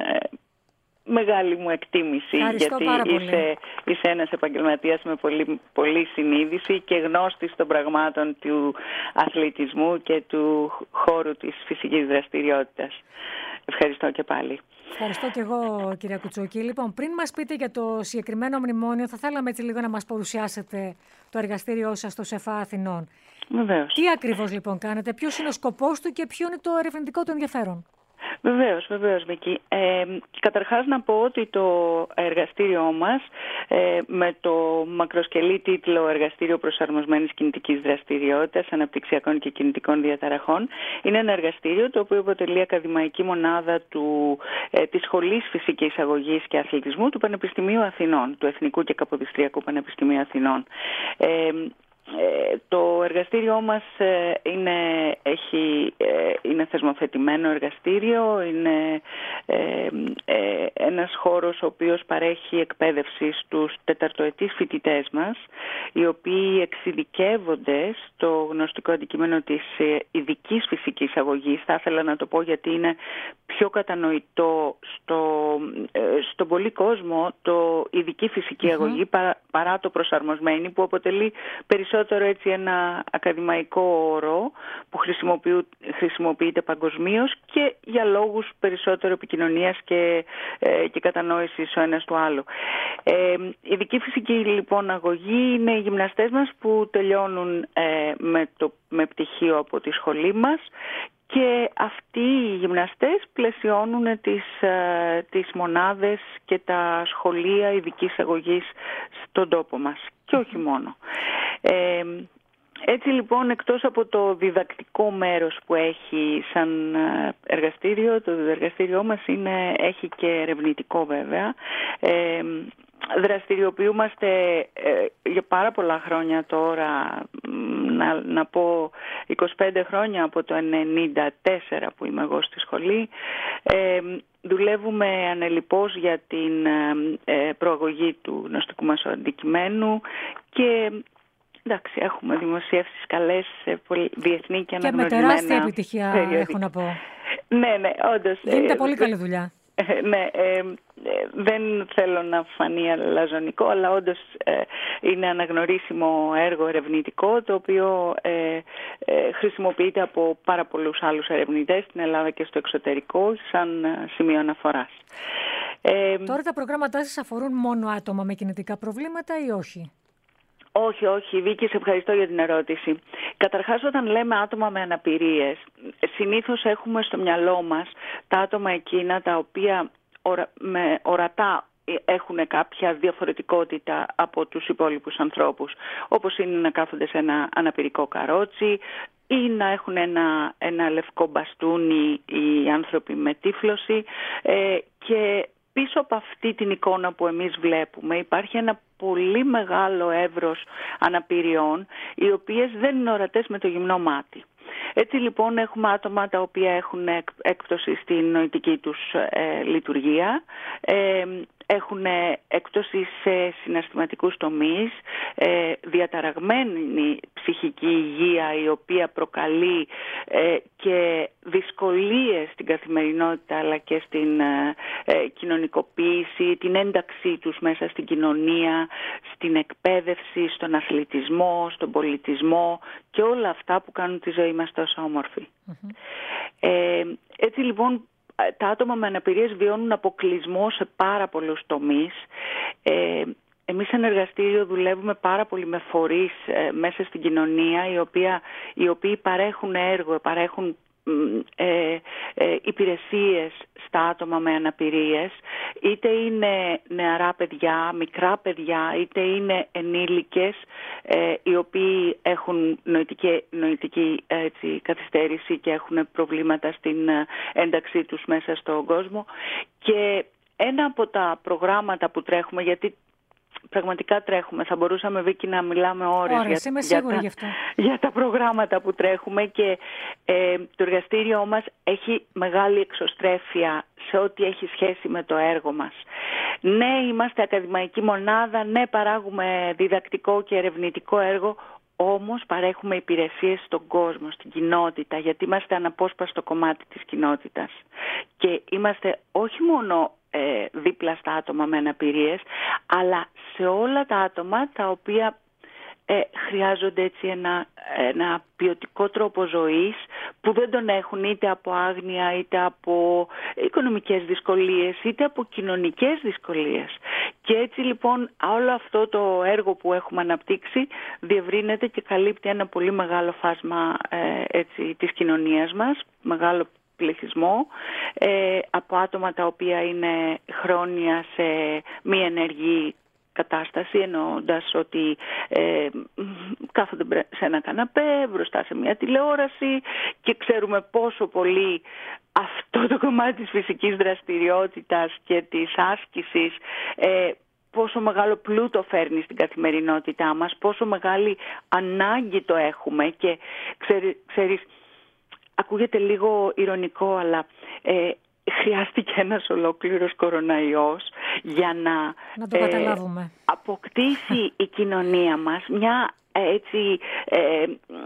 μεγάλη μου εκτίμηση. Ευχαριστώ, γιατί είσαι, είσαι ένας επαγγελματίας με πολύ, πολύ συνείδηση και γνώστης των πραγμάτων του αθλητισμού και του χώρου της φυσικής δραστηριότητας. Ευχαριστώ και πάλι. Ευχαριστώ και εγώ, κυρία Κουτσούκη. Λοιπόν, πριν μας πείτε για το συγκεκριμένο μνημόνιο, θα θέλαμε έτσι λίγο να μας παρουσιάσετε το εργαστήριό σας στο ΣΕΦΑ Αθηνών. Βεβαίως. Τι ακριβώς λοιπόν κάνετε, ποιος είναι ο σκοπός του και ποιο είναι το ερευνητικό του ενδιαφέρον? Βεβαίως, βεβαίως, Βίκη. Ε, καταρχάς να πω ότι το εργαστήριό μας ε, με το μακροσκελή τίτλο «Εργαστήριο προσαρμοσμένης κινητικής δραστηριότητας, αναπτυξιακών και κινητικών διαταραχών» είναι ένα εργαστήριο το οποίο αποτελεί ακαδημαϊκή μονάδα του, ε, της Σχολής Φυσικής Αγωγής και Αθλητισμού του Πανεπιστημίου Αθηνών, του Εθνικού και Καποδιστριακού Πανεπιστημίου Αθηνών. Ε, Ε, το εργαστήριό μας ε, είναι, έχει, ε, είναι θεσμοθετημένο εργαστήριο, είναι ε, ε, ένας χώρος ο οποίος παρέχει εκπαίδευση στους τεταρτοετής φοιτητές μας, οι οποίοι εξειδικεύονται στο γνωστικό αντικείμενο της ε, ειδικής φυσικής αγωγής. Θα ήθελα να το πω γιατί είναι πιο κατανοητό στο, ε, στον πολύ κόσμο το ειδική φυσική mm-hmm. αγωγή παρά, παρά το προσαρμοσμένη, που αποτελεί περισσότερο έτσι ένα ακαδημαϊκό όρο που χρησιμοποιείται παγκοσμίως και για λόγους περισσότερο επικοινωνίας και, ε, και κατανόησης ο ένας του άλλου. Ε, η ειδική φυσική λοιπόν αγωγή είναι οι γυμναστές μας που τελειώνουν ε, με, το, με πτυχίο από τη σχολή μας, και αυτοί οι γυμναστές πλαισιώνουν τις, ε, τις μονάδες και τα σχολεία ειδικής αγωγής στον τόπο μας και όχι μόνο. Ε, έτσι λοιπόν, εκτός από το διδακτικό μέρος που έχει σαν εργαστήριο, το εργαστήριό μας είναι, έχει και ερευνητικό βέβαια. Ε, δραστηριοποιούμαστε ε, για πάρα πολλά χρόνια τώρα, να, να πω είκοσι πέντε χρόνια από το ενενήντα τέσσερα που είμαι εγώ στη σχολή. Ε, δουλεύουμε ανελιπώς για την ε, προαγωγή του γνωστικού μας αντικειμένου και εντάξει, έχουμε δημοσιεύσεις καλές σε διεθνή και αναγνωρισμένα. Και με τεράστια επιτυχία περιοδικά. Έχω να πω. Ναι, ναι, όντως. Γίνεται ε, πολύ καλή δουλειά. Ε, ναι, ε, ε, δεν θέλω να φανεί αλαζονικό, αλλά όντως ε, είναι αναγνωρίσιμο έργο ερευνητικό, το οποίο ε, ε, χρησιμοποιείται από πάρα πολλούς άλλους ερευνητές στην Ελλάδα και στο εξωτερικό σαν σημείο αναφοράς. Ε, Τώρα τα προγράμματά σας αφορούν μόνο άτομα με κινητικά προβλήματα ή όχι? Όχι, όχι, Βίκη, σε ευχαριστώ για την ερώτηση. Καταρχάς, όταν λέμε άτομα με αναπηρίες, συνήθως έχουμε στο μυαλό μας τα άτομα εκείνα τα οποία ορα, με ορατά έχουν κάποια διαφορετικότητα από τους υπόλοιπους ανθρώπους, όπως είναι να κάθονται σε ένα αναπηρικό καρότσι ή να έχουν ένα, ένα λευκό μπαστούνι οι άνθρωποι με τύφλωση, ε, και πίσω από αυτή την εικόνα που εμείς βλέπουμε υπάρχει ένα πολύ μεγάλο εύρος αναπηριών, οι οποίες δεν είναι ορατές με το γυμνό μάτι. Έτσι λοιπόν έχουμε άτομα τα οποία έχουν έκπτωση στην νοητική τους ε, λειτουργία, ε, έχουν έκπτωση σε συναισθηματικούς τομείς, ε, διαταραγμένη ψυχική υγεία η οποία προκαλεί ε, και δυσκολίες στην καθημερινότητα αλλά και στην ε, ε, κοινωνικοποίηση, την ένταξή τους μέσα στην κοινωνία, στην εκπαίδευση, στον αθλητισμό, στον πολιτισμό και όλα αυτά που κάνουν τη ζωή μας τόσο όμορφη. Mm-hmm. Ε, έτσι λοιπόν τα άτομα με αναπηρίες βιώνουν αποκλεισμό σε πάρα πολλούς τομείς. Ε, εμείς σαν εργαστήριο δουλεύουμε πάρα πολύ με φορείς ε, μέσα στην κοινωνία οι, οποία, οι οποίοι παρέχουν έργο, παρέχουν ε, ε, υπηρεσίες στα άτομα με αναπηρίες, είτε είναι νεαρά παιδιά, μικρά παιδιά, είτε είναι ενήλικες ε, οι οποίοι έχουν νοητική, νοητική έτσι, καθυστέρηση και έχουν προβλήματα στην ένταξή τους μέσα στον κόσμο. Και ένα από τα προγράμματα που τρέχουμε, γιατί πραγματικά τρέχουμε, θα μπορούσαμε Βίκη να μιλάμε ώρες Ώρες, για, είμαι για, σίγουρη τα, γι' αυτό. για τα προγράμματα που τρέχουμε και ε, το εργαστήριό μας έχει μεγάλη εξωστρέφεια σε ό,τι έχει σχέση με το έργο μας. Ναι, είμαστε ακαδημαϊκή μονάδα, ναι, παράγουμε διδακτικό και ερευνητικό έργο, όμως παρέχουμε υπηρεσίες στον κόσμο, στην κοινότητα, γιατί είμαστε αναπόσπαστο κομμάτι της κοινότητας. Και είμαστε όχι μόνο ε, δίπλα στα άτομα με αναπηρίες, αλλά σε όλα τα άτομα τα οποία ε, χρειάζονται έτσι ένα, ένα ποιοτικό τρόπο ζωής που δεν τον έχουν είτε από άγνοια, είτε από οικονομικές δυσκολίες, είτε από κοινωνικές δυσκολίες. Και έτσι λοιπόν όλο αυτό το έργο που έχουμε αναπτύξει διευρύνεται και καλύπτει ένα πολύ μεγάλο φάσμα ε, έτσι, της κοινωνίας μας, μεγάλο πληθυσμό, ε, από άτομα τα οποία είναι χρόνια σε μη ενεργή κατάσταση, εννοώντας ότι ε, κάθονται σε ένα καναπέ μπροστά σε μια τηλεόραση και ξέρουμε πόσο πολύ αυτό το κομμάτι της φυσικής δραστηριότητας και της άσκησης ε, πόσο μεγάλο πλούτο φέρνει στην καθημερινότητά μας, πόσο μεγάλη ανάγκη το έχουμε και ξέρει, ξέρεις, ακούγεται λίγο ηρωνικό, αλλά ε, χρειάστηκε ένας ολόκληρος κοροναϊός για να, να το καταλάβουμε. Ε, αποκτήσει η κοινωνία μας μια έτσι ε, ε,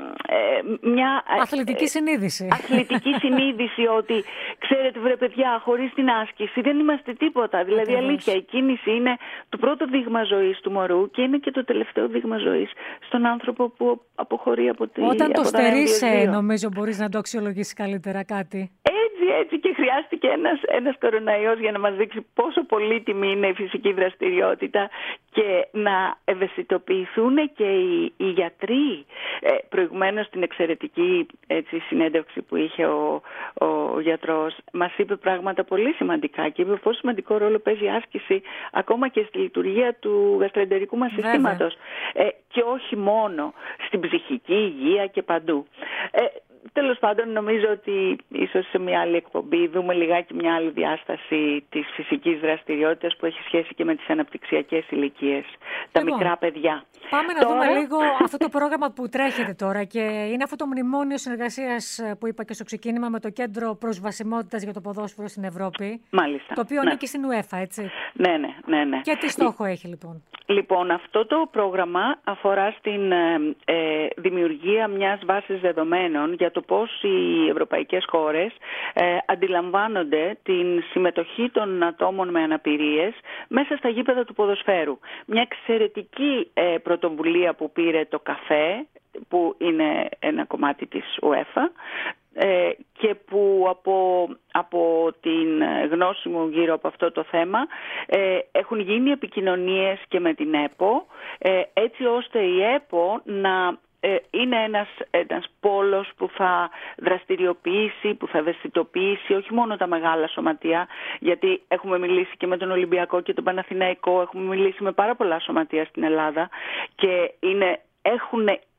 μια αθλητική συνείδηση. Αθλητική συνείδηση ότι ξέρετε βρε παιδιά, χωρίς την άσκηση δεν είμαστε τίποτα. Δηλαδή Ακριβώς. Αλήθεια, η κίνηση είναι το πρώτο δείγμα ζωής του μωρού και είναι και το τελευταίο δείγμα ζωής στον άνθρωπο που αποχωρεί από τη Όταν από το στερείσαι, νομίζω μπορείς να το αξιολογήσεις καλύτερα κάτι. Έτσι, έτσι και χρειάστηκε ένας, ένας κοροναϊός για να μας δείξει πόσο πολύτιμη είναι η φυσική δραστηριότητα και να ευαισθητοποιηθούν και οι, οι γιατροί. Ε, προηγουμένως στην εξαιρετική έτσι, συνέντευξη που είχε ο, ο γιατρός μας είπε πράγματα πολύ σημαντικά και είπε πόσο σημαντικό ρόλο παίζει η άσκηση ακόμα και στη λειτουργία του γαστροεντερικού μας συστήματος ε, και όχι μόνο στην ψυχική υγεία και παντού. Ε, Τέλος πάντων, νομίζω ότι ίσως σε μια άλλη εκπομπή δούμε λιγάκι μια άλλη διάσταση της φυσικής δραστηριότητας που έχει σχέση και με τις αναπτυξιακές ηλικίες, τα λοιπόν, μικρά παιδιά. Πάμε να τώρα... δούμε λίγο αυτό το πρόγραμμα που τρέχεται τώρα και είναι αυτό το μνημόνιο συνεργασίας που είπα και στο ξεκίνημα με το Κέντρο Προσβασιμότητας για το Ποδόσφαιρο στην Ευρώπη. Μάλιστα. Το οποίο ναι. ανήκει στην UEFA, έτσι. Ναι, ναι, ναι, ναι. Και τι στόχο έχει λοιπόν? Λοιπόν, αυτό το πρόγραμμα αφορά στην ε, δημιουργία μιας βάσης δεδομένων για το πώς οι ευρωπαϊκές χώρες ε, αντιλαμβάνονται την συμμετοχή των ατόμων με αναπηρίες μέσα στα γήπεδα του ποδοσφαίρου. Μια εξαιρετική ε, πρωτοβουλία που πήρε το ΚΑΦΕ, που είναι ένα κομμάτι της UEFA, ε, και που από, από την γνώση μου γύρω από αυτό το θέμα ε, έχουν γίνει επικοινωνίες και με την ΕΠΟ, ε, έτσι ώστε η ΕΠΟ να ε, είναι ένας, ένας πόλος που θα δραστηριοποιήσει, που θα ευαισθητοποιήσει όχι μόνο τα μεγάλα σωματεία, γιατί έχουμε μιλήσει και με τον Ολυμπιακό και τον Παναθηναϊκό, έχουμε μιλήσει με πάρα πολλά σωματεία στην Ελλάδα και είναι, έχουν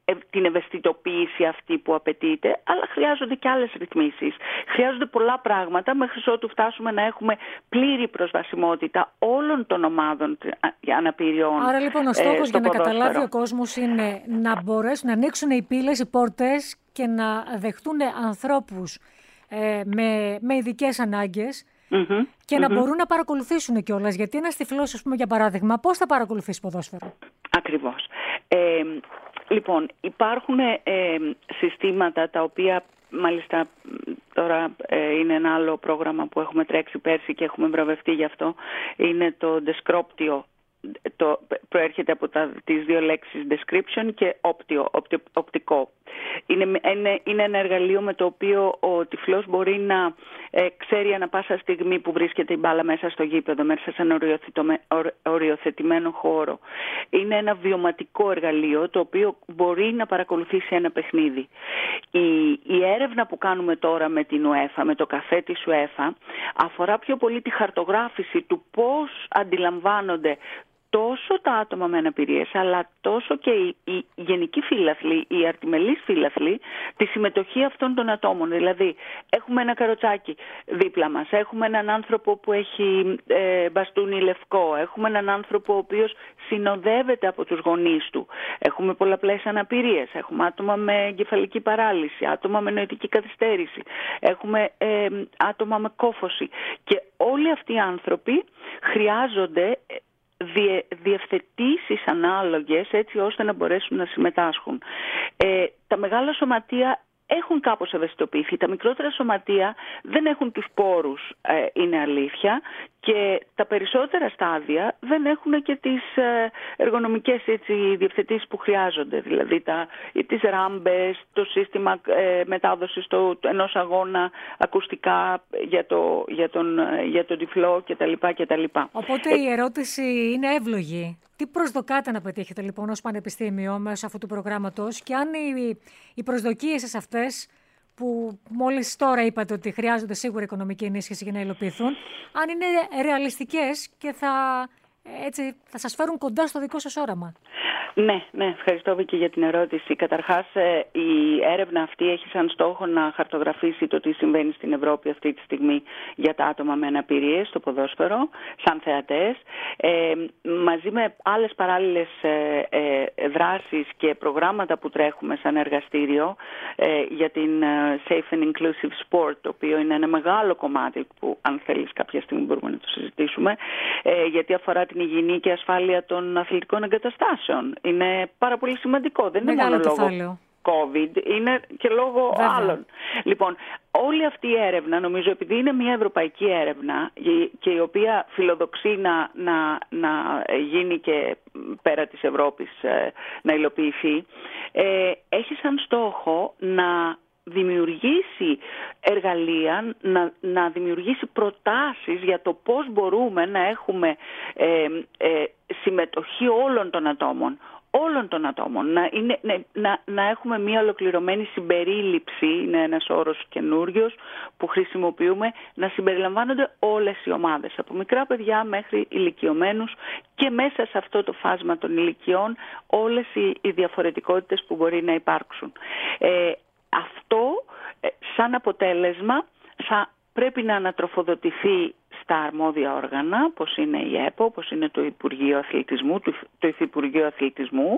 την ευαισθητοποίηση αυτή που απαιτείται, αλλά χρειάζονται και άλλες ρυθμίσεις. Χρειάζονται πολλά πράγματα μέχρι ότου φτάσουμε να έχουμε πλήρη προσβασιμότητα όλων των ομάδων αναπηριών. Άρα λοιπόν ο στόχος, για να καταλάβει ο κόσμος, είναι να μπορέσουν να ανοίξουν οι πύλες, οι πόρτες και να δεχτούν ανθρώπους ε, με, με ειδικές ανάγκες. Mm-hmm, και mm-hmm. να μπορούν να παρακολουθήσουν κιόλας. Γιατί ένας τυφλός, ας πούμε, για παράδειγμα, πώς θα παρακολουθήσει ποδόσφαιρο? Ακριβώς. Ε, λοιπόν, υπάρχουν ε, συστήματα τα οποία, μάλιστα τώρα ε, είναι ένα άλλο πρόγραμμα που έχουμε τρέξει πέρσι και έχουμε βραβευτεί γι' αυτό. Είναι το Descroptio. Το, προέρχεται από τα, τις δύο λέξεις description και optio, οπτι, οπτικό. Είναι, είναι, είναι ένα εργαλείο με το οποίο ο τυφλός μπορεί να ε, ξέρει ανα πάσα στιγμή που βρίσκεται η μπάλα μέσα στο γήπεδο, μέσα σε ένα οριοθετημένο χώρο. Είναι ένα βιωματικό εργαλείο το οποίο μπορεί να παρακολουθήσει ένα παιχνίδι. Η, η έρευνα που κάνουμε τώρα με την UEFA, με το καφέ της UEFA, αφορά πιο πολύ τη χαρτογράφηση του πώς αντιλαμβάνονται τόσο τα άτομα με αναπηρίες, αλλά τόσο και οι, οι γενικοί φύλαθλοι, οι αρτιμελείς φύλαθλοι, τη συμμετοχή αυτών των ατόμων. Δηλαδή, έχουμε ένα καροτσάκι δίπλα μας, έχουμε έναν άνθρωπο που έχει ε, μπαστούνι λευκό, έχουμε έναν άνθρωπο ο οποίος συνοδεύεται από τους γονείς του, έχουμε πολλαπλές αναπηρίες, έχουμε άτομα με εγκεφαλική παράλυση, άτομα με νοητική καθυστέρηση, έχουμε ε, άτομα με κόφωση. Και όλοι αυτοί οι άνθρωποι χρειάζονται διε, διευθετήσεις ανάλογες έτσι ώστε να μπορέσουν να συμμετάσχουν. Ε, τα μεγάλα σωματεία έχουν κάπως ευαισθητοποιηθεί. Τα μικρότερα σωματεία δεν έχουν τους πόρους, ε, είναι αλήθεια, και τα περισσότερα στάδια δεν έχουν και τις ε, εργονομικές έτσι, διευθετήσεις που χρειάζονται. Δηλαδή τα, τις ράμπες, το σύστημα ε, μετάδοσης το, ενός αγώνα ακουστικά για, το, για, τον, για τον τυφλό κτλ. κτλ. Οπότε ε, η ερώτηση είναι εύλογη. Τι προσδοκάτε να πετύχετε λοιπόν ως Πανεπιστήμιο μέσω αυτού του προγράμματος, και αν οι, οι προσδοκίες σας αυτές, που μόλις τώρα είπατε ότι χρειάζονται σίγουρα οικονομική ενίσχυση για να υλοποιηθούν, αν είναι ρεαλιστικές και θα, έτσι, θα σας φέρουν κοντά στο δικό σας όραμα? Ναι, ναι, ευχαριστώ Βίκη για την ερώτηση. Καταρχάς, η έρευνα αυτή έχει σαν στόχο να χαρτογραφήσει το τι συμβαίνει στην Ευρώπη αυτή τη στιγμή για τα άτομα με αναπηρίες στο ποδόσφαιρο, σαν θεατές, ε, μαζί με άλλες παράλληλες ε, ε, δράσεις και προγράμματα που τρέχουμε σαν εργαστήριο ε, για την ε, Safe and Inclusive Sport, το οποίο είναι ένα μεγάλο κομμάτι που, αν θέλεις, κάποια στιγμή μπορούμε να το συζητήσουμε, ε, γιατί αφορά την υγιεινή και ασφάλεια των αθλητικών εγκαταστάσεων. Είναι πάρα πολύ σημαντικό. Δεν είναι μόνο λόγω COVID, είναι και λόγω Βέβαια. άλλων. Λοιπόν, όλη αυτή η έρευνα, νομίζω, επειδή είναι μια ευρωπαϊκή έρευνα και η οποία φιλοδοξεί να, να, να γίνει και πέρα της Ευρώπης, να υλοποιηθεί, ε, έχει σαν στόχο να δημιουργήσει εργαλεία, να, να δημιουργήσει προτάσεις για το πώς μπορούμε να έχουμε ε, ε, συμμετοχή όλων των ατόμων, όλων των ατόμων, να, είναι, να, να έχουμε μια ολοκληρωμένη συμπερίληψη, είναι ένας όρος καινούριος που χρησιμοποιούμε, να συμπεριλαμβάνονται όλες οι ομάδες, από μικρά παιδιά μέχρι ηλικιωμένους, και μέσα σε αυτό το φάσμα των ηλικιών όλες οι, οι διαφορετικότητες που μπορεί να υπάρξουν. Ε, αυτό σαν αποτέλεσμα θα πρέπει να ανατροφοδοτηθεί στα αρμόδια όργανα, όπως είναι η ΕΠΟ, όπως είναι το Υπουργείο Αθλητισμού, το Υφυπουργείο Αθλητισμού,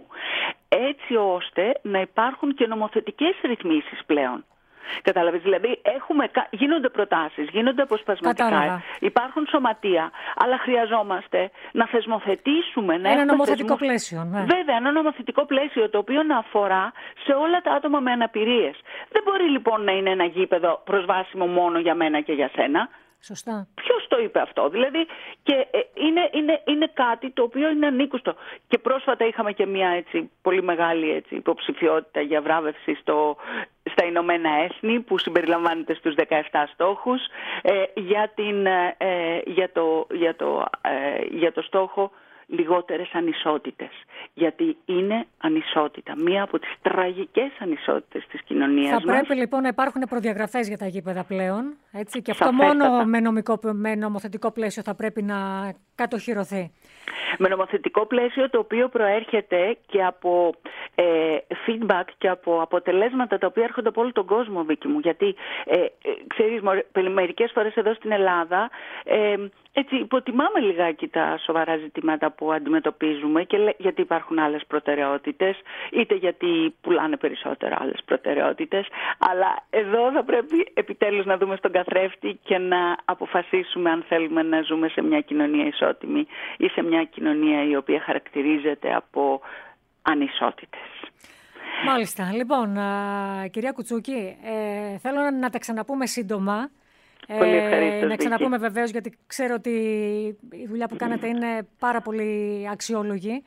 έτσι ώστε να υπάρχουν και νομοθετικές ρυθμίσεις πλέον. Κατάλαβες, δηλαδή έχουμε, γίνονται προτάσεις, γίνονται αποσπασματικά, Κατάλαβα. υπάρχουν σωματεία, αλλά χρειαζόμαστε να θεσμοθετήσουμε, να ένα νομοθετικό θεσμο... πλαίσιο. Ναι. Βέβαια, ένα νομοθετικό πλαίσιο το οποίο να αφορά σε όλα τα άτομα με αναπηρίες. Δεν μπορεί λοιπόν να είναι ένα γήπεδο προσβάσιμο μόνο για μένα και για σένα. Σωστά. Ποιος το είπε αυτό? Δηλαδή, και ε, είναι, είναι, είναι κάτι το οποίο είναι ανήκουστο. Και πρόσφατα είχαμε και μια έτσι, πολύ μεγάλη έτσι, υποψηφιότητα για βράβευση στο, στα Ηνωμένα Έθνη, που συμπεριλαμβάνεται στους δεκαεπτά στόχους, ε, για, την, ε, για, το, για, το, ε, για το στόχο λιγότερες ανισότητες. Γιατί είναι ανισότητα. Μία από τις τραγικές ανισότητες της κοινωνίας μας. Θα πρέπει λοιπόν να υπάρχουν προδιαγραφές για τα γήπεδα πλέον, Έτσι, και αυτό μόνο με, νομικό, με νομοθετικό πλαίσιο θα πρέπει να κατοχυρωθεί. Με νομοθετικό πλαίσιο το οποίο προέρχεται και από ε, feedback και από αποτελέσματα τα οποία έρχονται από όλο τον κόσμο, Βίκη μου. Γιατί, ε, ε, ξέρεις, μερικές φορές εδώ στην Ελλάδα ε, έτσι υποτιμάμε λιγάκι τα σοβαρά ζητήματα που αντιμετωπίζουμε, και γιατί υπάρχουν άλλες προτεραιότητες, είτε γιατί πουλάνε περισσότερα άλλες προτεραιότητες. Αλλά εδώ θα πρέπει επιτέλους να δούμε στον καθρέφτη και να αποφασίσουμε αν θέλουμε να ζούμε σε μια κοινωνία ισότιμη ή σε μια κοινωνία η οποία χαρακτηρίζεται από ανισότητες. Μάλιστα. Λοιπόν, α, κυρία Κουτσούκη, ε, θέλω να τα ξαναπούμε σύντομα. Πολύ ευχαριστώ, ε, να ξαναπούμε βεβαίως, γιατί ξέρω ότι η δουλειά που κάνετε είναι πάρα πολύ αξιόλογη.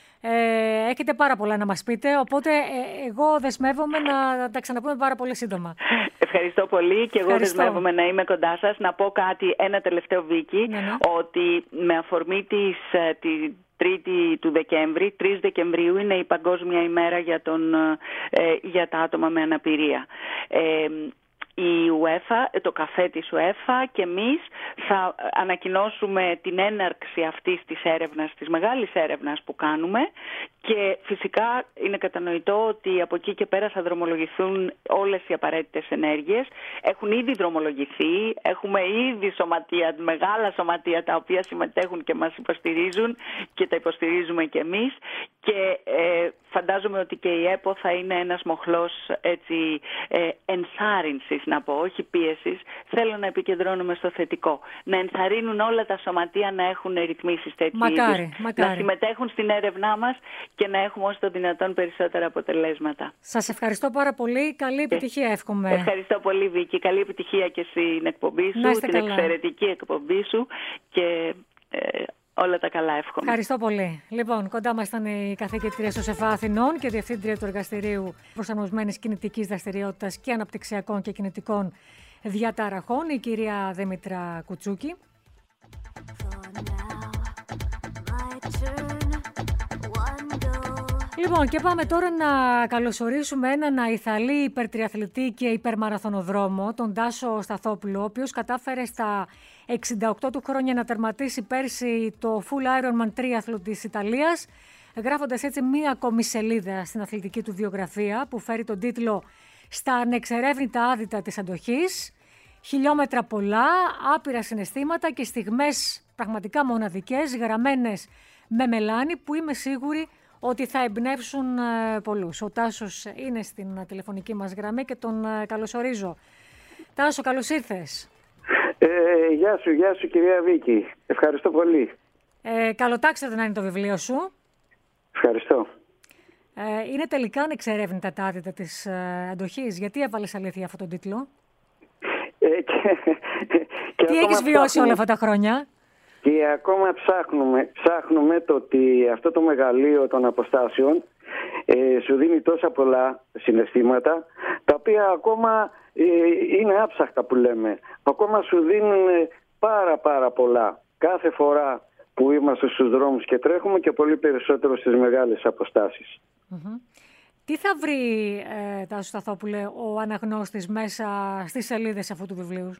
Ε, έχετε πάρα πολλά να μας πείτε, οπότε ε, εγώ δεσμεύομαι να τα ξαναπούμε πάρα πολύ σύντομα. Ευχαριστώ πολύ και εγώ Ευχαριστώ. δεσμεύομαι να είμαι κοντά σας. Να πω κάτι, ένα τελευταίο, Βίκη, ναι, ναι. ότι με αφορμή της, τη Τρίτη του Δεκέμβρη, τρεις Δεκεμβρίου, είναι η Παγκόσμια ημέρα για, τον, ε, για τα άτομα με αναπηρία. Ε, Η UEFA, το καφέ της UEFA και εμείς θα ανακοινώσουμε την έναρξη αυτής της έρευνας, της μεγάλης έρευνας που κάνουμε, και φυσικά είναι κατανοητό ότι από εκεί και πέρα θα δρομολογηθούν όλες οι απαραίτητες ενέργειες. Έχουν ήδη δρομολογηθεί, έχουμε ήδη σωματεία, μεγάλα σωματεία τα οποία συμμετέχουν και μας υποστηρίζουν και τα υποστηρίζουμε και εμείς, και ε, φαντάζομαι ότι και η ΕΠΟ θα είναι ένας μοχλός έτσι, ε, ενθάρρυνσης, να πω, όχι πίεσης. Θέλω να επικεντρώνουμε στο θετικό. Να ενθαρρύνουν όλα τα σωματεία να έχουν ρυθμίσεις τέτοιου μακάρι, είδους, μακάρι. να συμμετέχουν στην έρευνά μας και να έχουμε όσο το δυνατόν περισσότερα αποτελέσματα. Σας ευχαριστώ πάρα πολύ. Καλή επιτυχία, εύχομαι. Ευχαριστώ πολύ, Βίκη. Καλή επιτυχία και στην εκπομπή σου, την καλά. εξαιρετική εκπομπή σου, και ε, όλα τα καλά, εύχομαι. Ευχαριστώ πολύ. Λοιπόν, κοντά μας ήταν η καθηγήτρια στο ΣΕΦΑ Αθηνών και διευθύντρια του Εργαστηρίου Προσαρμοσμένης Κινητικής Δραστηριότητας και Αναπτυξιακών και Κινητικών Διαταραχών, η κυρία Δήμητρα Κουτσούκη. Λοιπόν, και πάμε τώρα να καλωσορίσουμε έναν αϊθαλή υπερτριαθλητή και υπερμαραθωνοδρόμο, τον Τάσο Σταθόπουλο, ο οποίος κατάφερε στα εξήντα οκτώ του χρόνια να τερματίσει πέρσι το Full Ironman Triathlon της Ιταλίας, γράφοντας έτσι μία ακόμη σελίδα στην αθλητική του βιογραφία που φέρει τον τίτλο «Στα ανεξερεύνητα άδυτα της αντοχής». Χιλιόμετρα πολλά, άπειρα συναισθήματα και στιγμές πραγματικά μοναδικές, γραμμένες με μελάνι, που είμαι σίγουρη ότι θα εμπνεύσουν ε, πολλούς. Ο Τάσος είναι στην ε, τηλεφωνική μας γραμμή και τον ε, καλωσορίζω. Τάσο, καλώς ήρθες. Ε, γεια σου, γεια σου κυρία Βίκη. Ευχαριστώ πολύ. Ε, καλοτάξατε να είναι το βιβλίο σου. Ευχαριστώ. Ε, είναι τελικά ανεξερεύνητα τα άδυτα της ε, αντοχής. Γιατί έβαλες αλήθεια αυτόν τον τίτλο? Ε, και, και Τι έχεις βιώσει ψάχνουμε. όλα αυτά τα χρόνια? Και ακόμα ψάχνουμε, ψάχνουμε το ότι αυτό το μεγαλείο των αποστάσεων ε, σου δίνει τόσα πολλά συναισθήματα, τα οποία ακόμα ε, είναι άψαχτα που λέμε. Ακόμα σου δίνουν πάρα πάρα πολλά κάθε φορά που είμαστε στους δρόμους και τρέχουμε, και πολύ περισσότερο στις μεγάλες αποστάσεις. Mm-hmm. Τι θα βρει, ε, Τάσο Σταθόπουλε, ο αναγνώστης μέσα στις σελίδες αυτού του βιβλίου?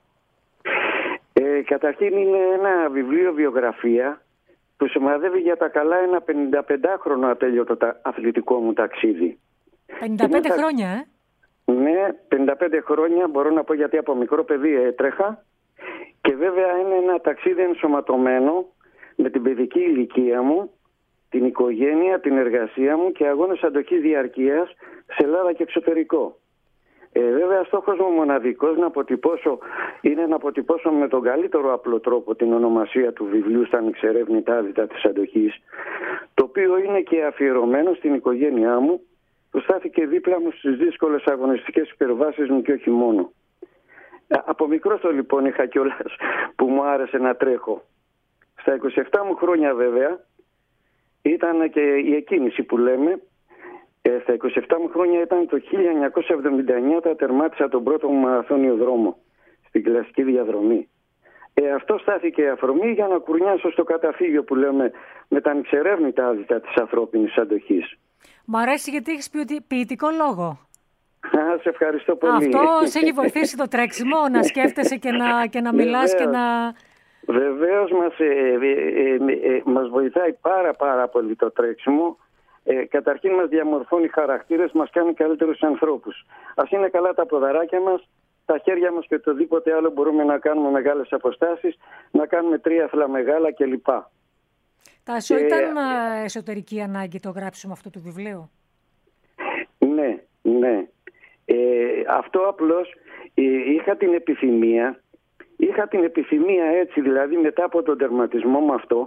Ε, καταρχήν είναι ένα βιβλίο βιογραφία που σημαδεύει για τα καλά ένα πενηνταπεντάχρονο ατέλειωτο τα αθλητικό μου ταξίδι. πενήντα πέντε τα... χρόνια, ε? Ναι, πενήντα πέντε χρόνια μπορώ να πω, γιατί από μικρό παιδί έτρεχα, και βέβαια είναι ένα ταξίδι ενσωματωμένο με την παιδική ηλικία μου, την οικογένεια, την εργασία μου και αγώνες αντοχής διαρκείας σε Ελλάδα και εξωτερικό. Ε, βέβαια, στόχος μου μοναδικός να αποτυπώσω είναι να αποτυπώσω με τον καλύτερο απλό τρόπο την ονομασία του βιβλίου «Στα ανεξερεύνητα άδυτα της αντοχής», το οποίο είναι και αφιερωμένο στην οικογένειά μου, που στάθηκε δίπλα μου στις δύσκολες αγωνιστικές υπερβάσεις μου και όχι μόνο. Από μικρός το λοιπόν είχα κιόλας που μου άρεσε να τρέχω. Στα είκοσι επτά μου χρόνια βέβαια ήταν και η εκκίνηση που λέμε. Ε, στα είκοσι επτά μου χρόνια ήταν το χίλια εννιακόσια εβδομήντα εννιά, τα τερμάτισα τον πρώτο μου μαραθώνιο δρόμο στην κλασική διαδρομή. Ε, αυτό στάθηκε αφορμή για να κουρνιάσω στο καταφύγιο που λέμε με τα ανεξερεύνητα άδυτα της ανθρώπινης αντοχής. Μ' αρέσει γιατί έχεις ποιητικό λόγο. Σε ευχαριστώ πολύ. Αυτό σε έχει βοηθήσει το τρέξιμο, να σκέφτεσαι και να, και να μιλάς και να... Βεβαίως μας, ε, ε, ε, ε, μας βοηθάει πάρα πάρα πολύ το τρέξιμο. Ε, καταρχήν μας διαμορφώνει χαρακτήρες, μας κάνει καλύτερους ανθρώπους. Ας είναι καλά τα ποδαράκια μας, τα χέρια μας και οτιδήποτε άλλο μπορούμε να κάνουμε μεγάλες αποστάσεις, να κάνουμε τρίαθλα μεγάλα κλπ. Τάσο, ε, ήταν εσωτερική ανάγκη το γράψιμο αυτού του βιβλίου? Ναι, ναι. Ε, αυτό απλώς ε, είχα την επιθυμία, είχα την επιθυμία έτσι δηλαδή μετά από τον τερματισμό μου αυτό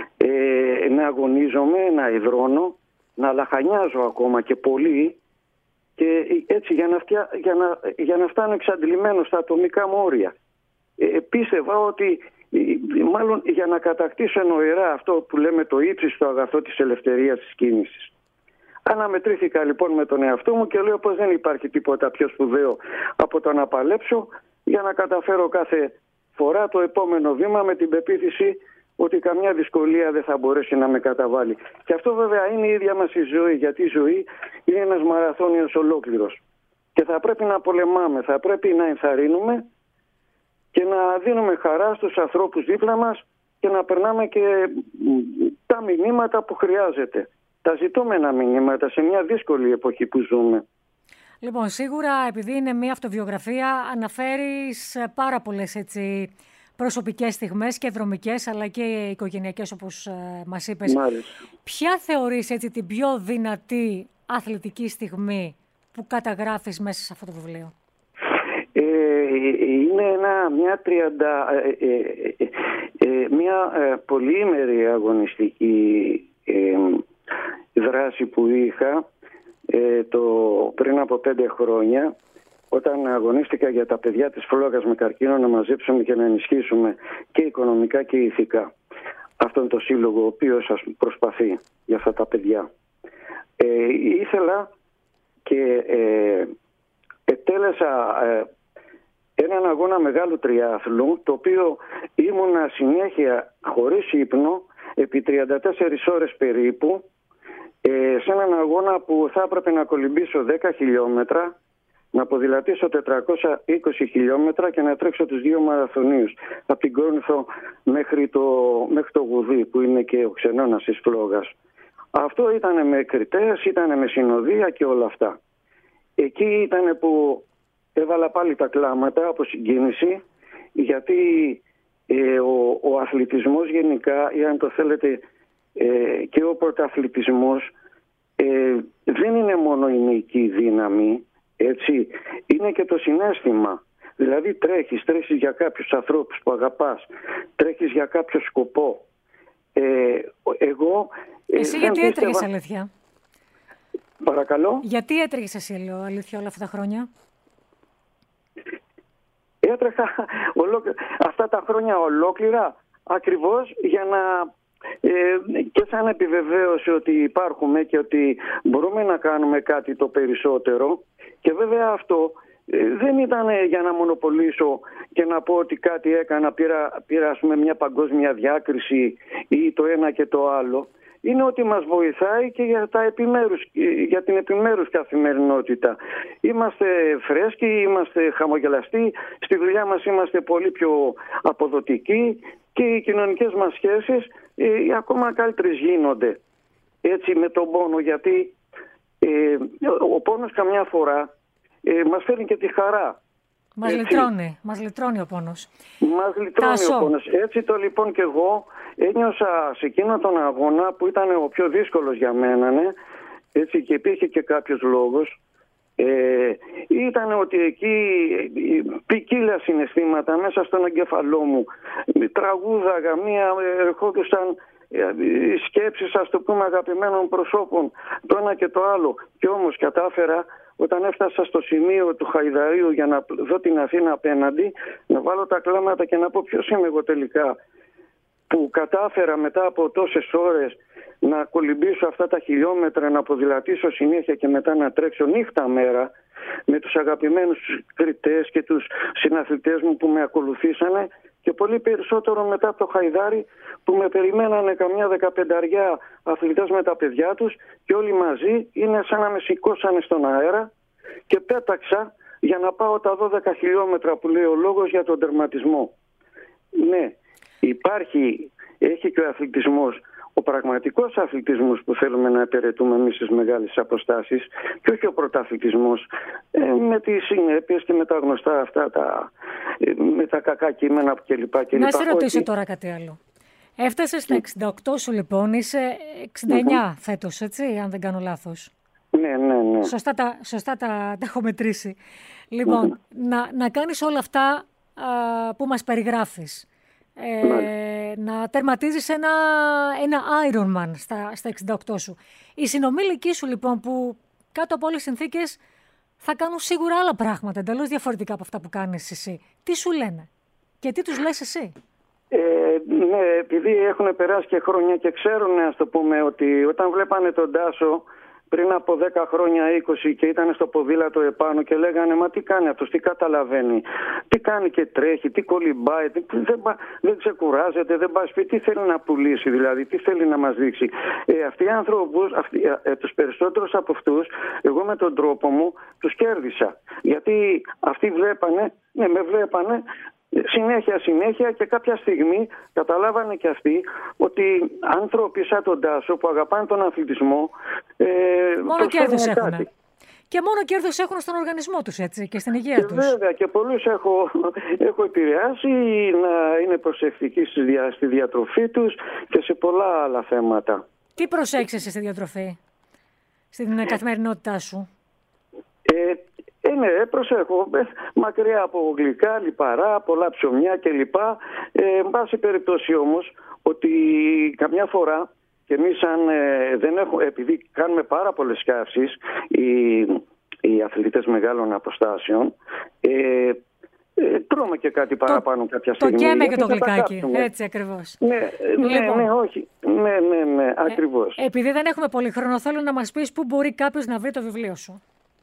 ε, να αγωνίζομαι, να υδρώνω, να λαχανιάζω ακόμα και πολύ και έτσι για να, φτια, για να, για να φτάνω εξαντλημένο στα ατομικά μου όρια. Ε, πίστευα ότι ε, μάλλον για να κατακτήσω εννοηρά αυτό που λέμε το ύψιστο αγαθό της ελευθερίας της κίνησης. Αναμετρήθηκα λοιπόν με τον εαυτό μου και λέω πως δεν υπάρχει τίποτα πιο σπουδαίο από το να παλέψω για να καταφέρω κάθε φορά το επόμενο βήμα με την πεποίθηση ότι καμιά δυσκολία δεν θα μπορέσει να με καταβάλει. Και αυτό βέβαια είναι η ίδια μας η ζωή, γιατί η ζωή είναι ένας μαραθώνιος ολόκληρος. Και θα πρέπει να πολεμάμε, θα πρέπει να ενθαρρύνουμε και να δίνουμε χαρά στους ανθρώπους δίπλα μας και να περνάμε και τα μηνύματα που χρειάζεται. Τα ζητούμενα μηνύματα σε μια δύσκολη εποχή που ζούμε. Λοιπόν, σίγουρα επειδή είναι μια αυτοβιογραφία αναφέρεις πάρα πολλές έτσι, προσωπικές στιγμές και δρομικές αλλά και οικογενειακές όπως ε, μας είπες. Μάλιστα. Ποια θεωρείς έτσι την πιο δυνατή αθλητική στιγμή που καταγράφεις μέσα σε αυτό το βιβλίο? Ε, είναι ένα, μια, τριάντα, ε, ε, ε, μια ε, πολύήμερη αγωνιστική ε, δράση που είχα ε, το, πριν από πέντε χρόνια, όταν αγωνίστηκα για τα παιδιά της Φλόγας με καρκίνο να μαζέψουμε και να ενισχύσουμε και οικονομικά και ηθικά αυτόν τον σύλλογο ο οποίος σας προσπαθεί για αυτά τα παιδιά. Ε, ήθελα και ε, ετέλεσα ε, έναν αγώνα μεγάλου τριάθλου, το οποίο ήμουνα συνέχεια χωρίς ύπνο επί τριάντα τέσσερις ώρες περίπου, ε, σε έναν αγώνα που θα έπρεπε να κολυμπήσω δέκα χιλιόμετρα, να ποδηλατήσω τετρακόσια είκοσι χιλιόμετρα και να τρέξω τους δύο μαραθωνίους από την Κόρινθο μέχρι το, μέχρι το Γουδί που είναι και ο ξενώνας της Φλόγας. Αυτό ήταν με κριτές, ήταν με συνοδεία και όλα αυτά. Εκεί ήταν που έβαλα πάλι τα κλάματα από συγκίνηση, γιατί ε, ο, ο αθλητισμός γενικά, ή αν το θέλετε ε, και ο πρωταθλητισμός, ε, δεν είναι μόνο η μυϊκή δύναμη, έτσι, είναι και το συναίσθημα. Δηλαδή τρέχεις, τρέχεις για κάποιους ανθρώπους που αγαπάς, τρέχεις για κάποιο σκοπό. Ε, εγώ... Εσύ ε, γιατί πίστευα... έτρεχες αλήθεια? Παρακαλώ. Γιατί έτρεχες εσύ, λέω, αλήθεια, όλα αυτά τα χρόνια? Έτρεχα ολόκλη... αυτά τα χρόνια ολόκληρα ακριβώς για να... Ε, και σαν επιβεβαίωση ότι υπάρχουμε και ότι μπορούμε να κάνουμε κάτι το περισσότερο. Και βέβαια αυτό ε, δεν ήταν για να μονοπολίσω και να πω ότι κάτι έκανα, πήρα, πήρα ας πούμε, μια παγκόσμια διάκριση ή το ένα και το άλλο. Είναι ότι μας βοηθάει και για, τα επιμέρους, για την επιμέρους καθημερινότητα. Είμαστε φρέσκοι, είμαστε χαμογελαστοί, στη δουλειά μας είμαστε πολύ πιο αποδοτικοί και οι κοινωνικές μας σχέσεις ε, ακόμα καλύτερες γίνονται. Έτσι με τον πόνο, γιατί ε, ο πόνος καμιά φορά ε, μας φέρνει και τη χαρά. Μας έτσι. λυτρώνει, μας λυτρώνει ο πόνος. Μας λυτρώνει Τάσο. ο πόνος. Έτσι το λοιπόν και εγώ ένιωσα σε εκείνο τον αγώνα που ήταν ο πιο δύσκολος για μένα, ναι, έτσι, και υπήρχε και κάποιος λόγος. Ε, ήταν ότι εκεί ποικίλα συναισθήματα μέσα στον εγκέφαλό μου. Τραγούδαγα, μία ερχόντουσαν σκέψεις, ας το πούμε, αγαπημένων προσώπων, το ένα και το άλλο. Και όμως κατάφερα, όταν έφτασα στο σημείο του Χαϊδαρίου για να δω την Αθήνα απέναντι, να βάλω τα κλάματα και να πω ποιος είμαι εγώ τελικά, που κατάφερα μετά από τόσες ώρες να κολυμπήσω αυτά τα χιλιόμετρα, να ποδηλατήσω συνέχεια και μετά να τρέξω νύχτα μέρα με τους αγαπημένους κριτές και τους συναθλητές μου που με ακολουθήσανε, και πολύ περισσότερο μετά από το Χαϊδάρι που με περιμένανε καμιά δεκαπενταριά αθλητές με τα παιδιά τους και όλοι μαζί είναι σαν να με σηκώσανε στον αέρα και πέταξα για να πάω τα δώδεκα χιλιόμετρα που λέει ο λόγος για τον τερματισμό. Ναι, υπάρχει, έχει και ο αθλητισμός, ο πραγματικός αθλητισμός που θέλουμε να υπηρετούμε εμείς στις μεγάλες αποστάσεις και όχι ο πρωταθλητισμός ε, με τις συνέπειες και με τα γνωστά αυτά, τα, ε, με τα κακά κείμενα κλπ. Να σε ρωτήσω όχι... τώρα κάτι άλλο. Έφτασες στα εξήντα οκτώ σου λοιπόν, είσαι εξήντα εννιά mm-hmm. φέτος, έτσι, αν δεν κάνω λάθος. Ναι, ναι, ναι. Σωστά τα, σωστά τα, τα έχω μετρήσει. Λοιπόν, mm-hmm. να, να κάνεις όλα αυτά α, που μας περιγράφεις. Ε, mm-hmm. Να τερματίζεις ένα, ένα Ironman στα, στα εξήντα οκτώ σου. Οι συνομήλικοί σου λοιπόν που κάτω από όλες τις συνθήκες θα κάνουν σίγουρα άλλα πράγματα, εντελώς διαφορετικά από αυτά που κάνεις εσύ. Τι σου λένε και τι τους λες εσύ? Ε, ναι, επειδή έχουν περάσει και χρόνια και ξέρουν, ας το πούμε, ότι όταν βλέπανε τον Τάσο πριν από δέκα χρόνια, είκοσι και ήταν στο ποδήλατο επάνω και λέγανε «Μα τι κάνει αυτός, τι καταλαβαίνει, τι κάνει και τρέχει, τι κολυμπάει, τι, δεν, δεν ξεκουράζεται, δεν πάει σπίτι, τι θέλει να πουλήσει δηλαδή, τι θέλει να μας δείξει». Ε, αυτοί οι άνθρωπους, αυτοί, ε, τους περισσότερους από αυτούς, εγώ με τον τρόπο μου τους κέρδισα. Γιατί αυτοί βλέπανε, ναι με βλέπανε, συνέχεια, συνέχεια και κάποια στιγμή καταλάβανε και αυτοί ότι άνθρωποι σαν τον Τάσο που αγαπάνε τον αθλητισμό ε, μόνο κέρδος έχουν. Και μόνο κέρδος έχουν στον οργανισμό τους, έτσι, και στην υγεία και τους. Βέβαια, και πολλούς έχω, έχω επηρεάσει να είναι προσεκτικοί στη, δια, στη διατροφή τους και σε πολλά άλλα θέματα. Τι προσέξεις στη διατροφή, στην καθημερινότητά σου? Ε, Ε, ναι, προσέχω. Ε, μακριά από γλυκά, λιπαρά, πολλά ψωμιά κλπ. Ε, εν πάση περιπτώσει όμως, ότι καμιά φορά και εμείς αν ε, δεν έχουμε, επειδή κάνουμε πάρα πολλές σκάψεις, οι, οι αθλητές μεγάλων αποστάσεων, ε, ε, τρώμε και κάτι παραπάνω το, κάποια στιγμή. Το καίμε και το γλυκάκι, έτσι ακριβώς. Ναι, ναι, λοιπόν, ναι, όχι. Ναι, ναι, ναι, ακριβώς. Ε, επειδή δεν έχουμε πολύ χρόνο, θέλω να μας πεις πού μπορεί κάποιος να βρει το βιβλίο σου.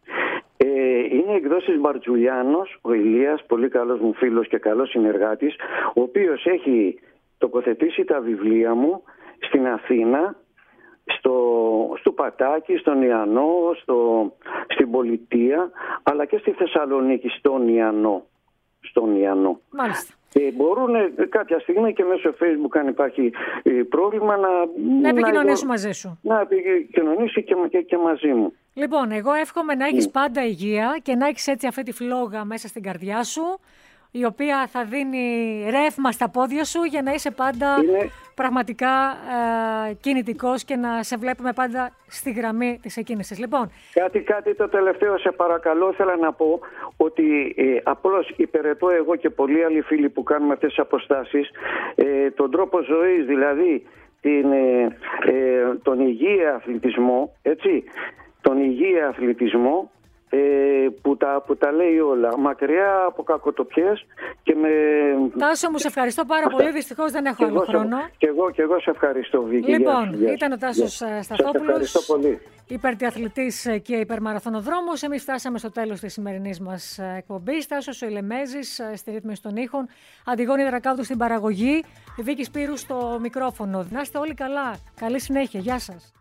Είναι εκδόσεις Μπαρτζουλιάνος, ο Ηλίας, πολύ καλός μου φίλος και καλός συνεργάτης, ο οποίος έχει τοποθετήσει τα βιβλία μου στην Αθήνα, στο, στο Πατάκι, στον Ιαννό, στο, στην Πολιτεία, αλλά και στη Θεσσαλονίκη, στον Ιαννό. Στον Ιαννό. Μάλιστα. Ε, μπορούν κάποια στιγμή και μέσω Facebook, αν υπάρχει ε, πρόβλημα, να, να επικοινωνήσουν να, μαζί σου. Να επικοινωνήσει και, και, και μαζί μου. Λοιπόν, εγώ εύχομαι να έχεις mm. πάντα υγεία και να έχεις έτσι αυτή τη φλόγα μέσα στην καρδιά σου, η οποία θα δίνει ρεύμα στα πόδια σου για να είσαι πάντα είναι... πραγματικά ε, κινητικός και να σε βλέπουμε πάντα στη γραμμή της εκκίνησης. Λοιπόν, κάτι, κάτι το τελευταίο σε παρακαλώ, ήθελα να πω ότι ε, απλώς υπηρετώ εγώ και πολλοί άλλοι φίλοι που κάνουμε αυτές τις αποστάσεις ε, τον τρόπο ζωής, δηλαδή την, ε, ε, τον υγιή αθλητισμό, έτσι, τον υγιή αθλητισμό ε, που, τα, που τα λέει όλα, μακριά από κακοτοπιές και με... Τάσο, μου σε ευχαριστώ πάρα Αυτά. πολύ, δυστυχώς δεν έχω άλλο χρόνο. Και εγώ, και εγώ σε ευχαριστώ, Βίκη. Λοιπόν, γεια, ήταν ο Τάσος γεια. Σταθόπουλος, πολύ. υπερτιαθλητής και υπερμαραθωνοδρόμος. Εμείς φτάσαμε στο τέλος της σημερινής μας εκπομπής. Τάσος ο Ηλεμέζης στη ρύθμιση των ήχων, Αντιγόνη Δρακάουτου στην παραγωγή, η Βίκη Σπύρου στο μικρόφωνο. Να είστε όλοι καλά. Καλή συνέχεια. Γεια σας.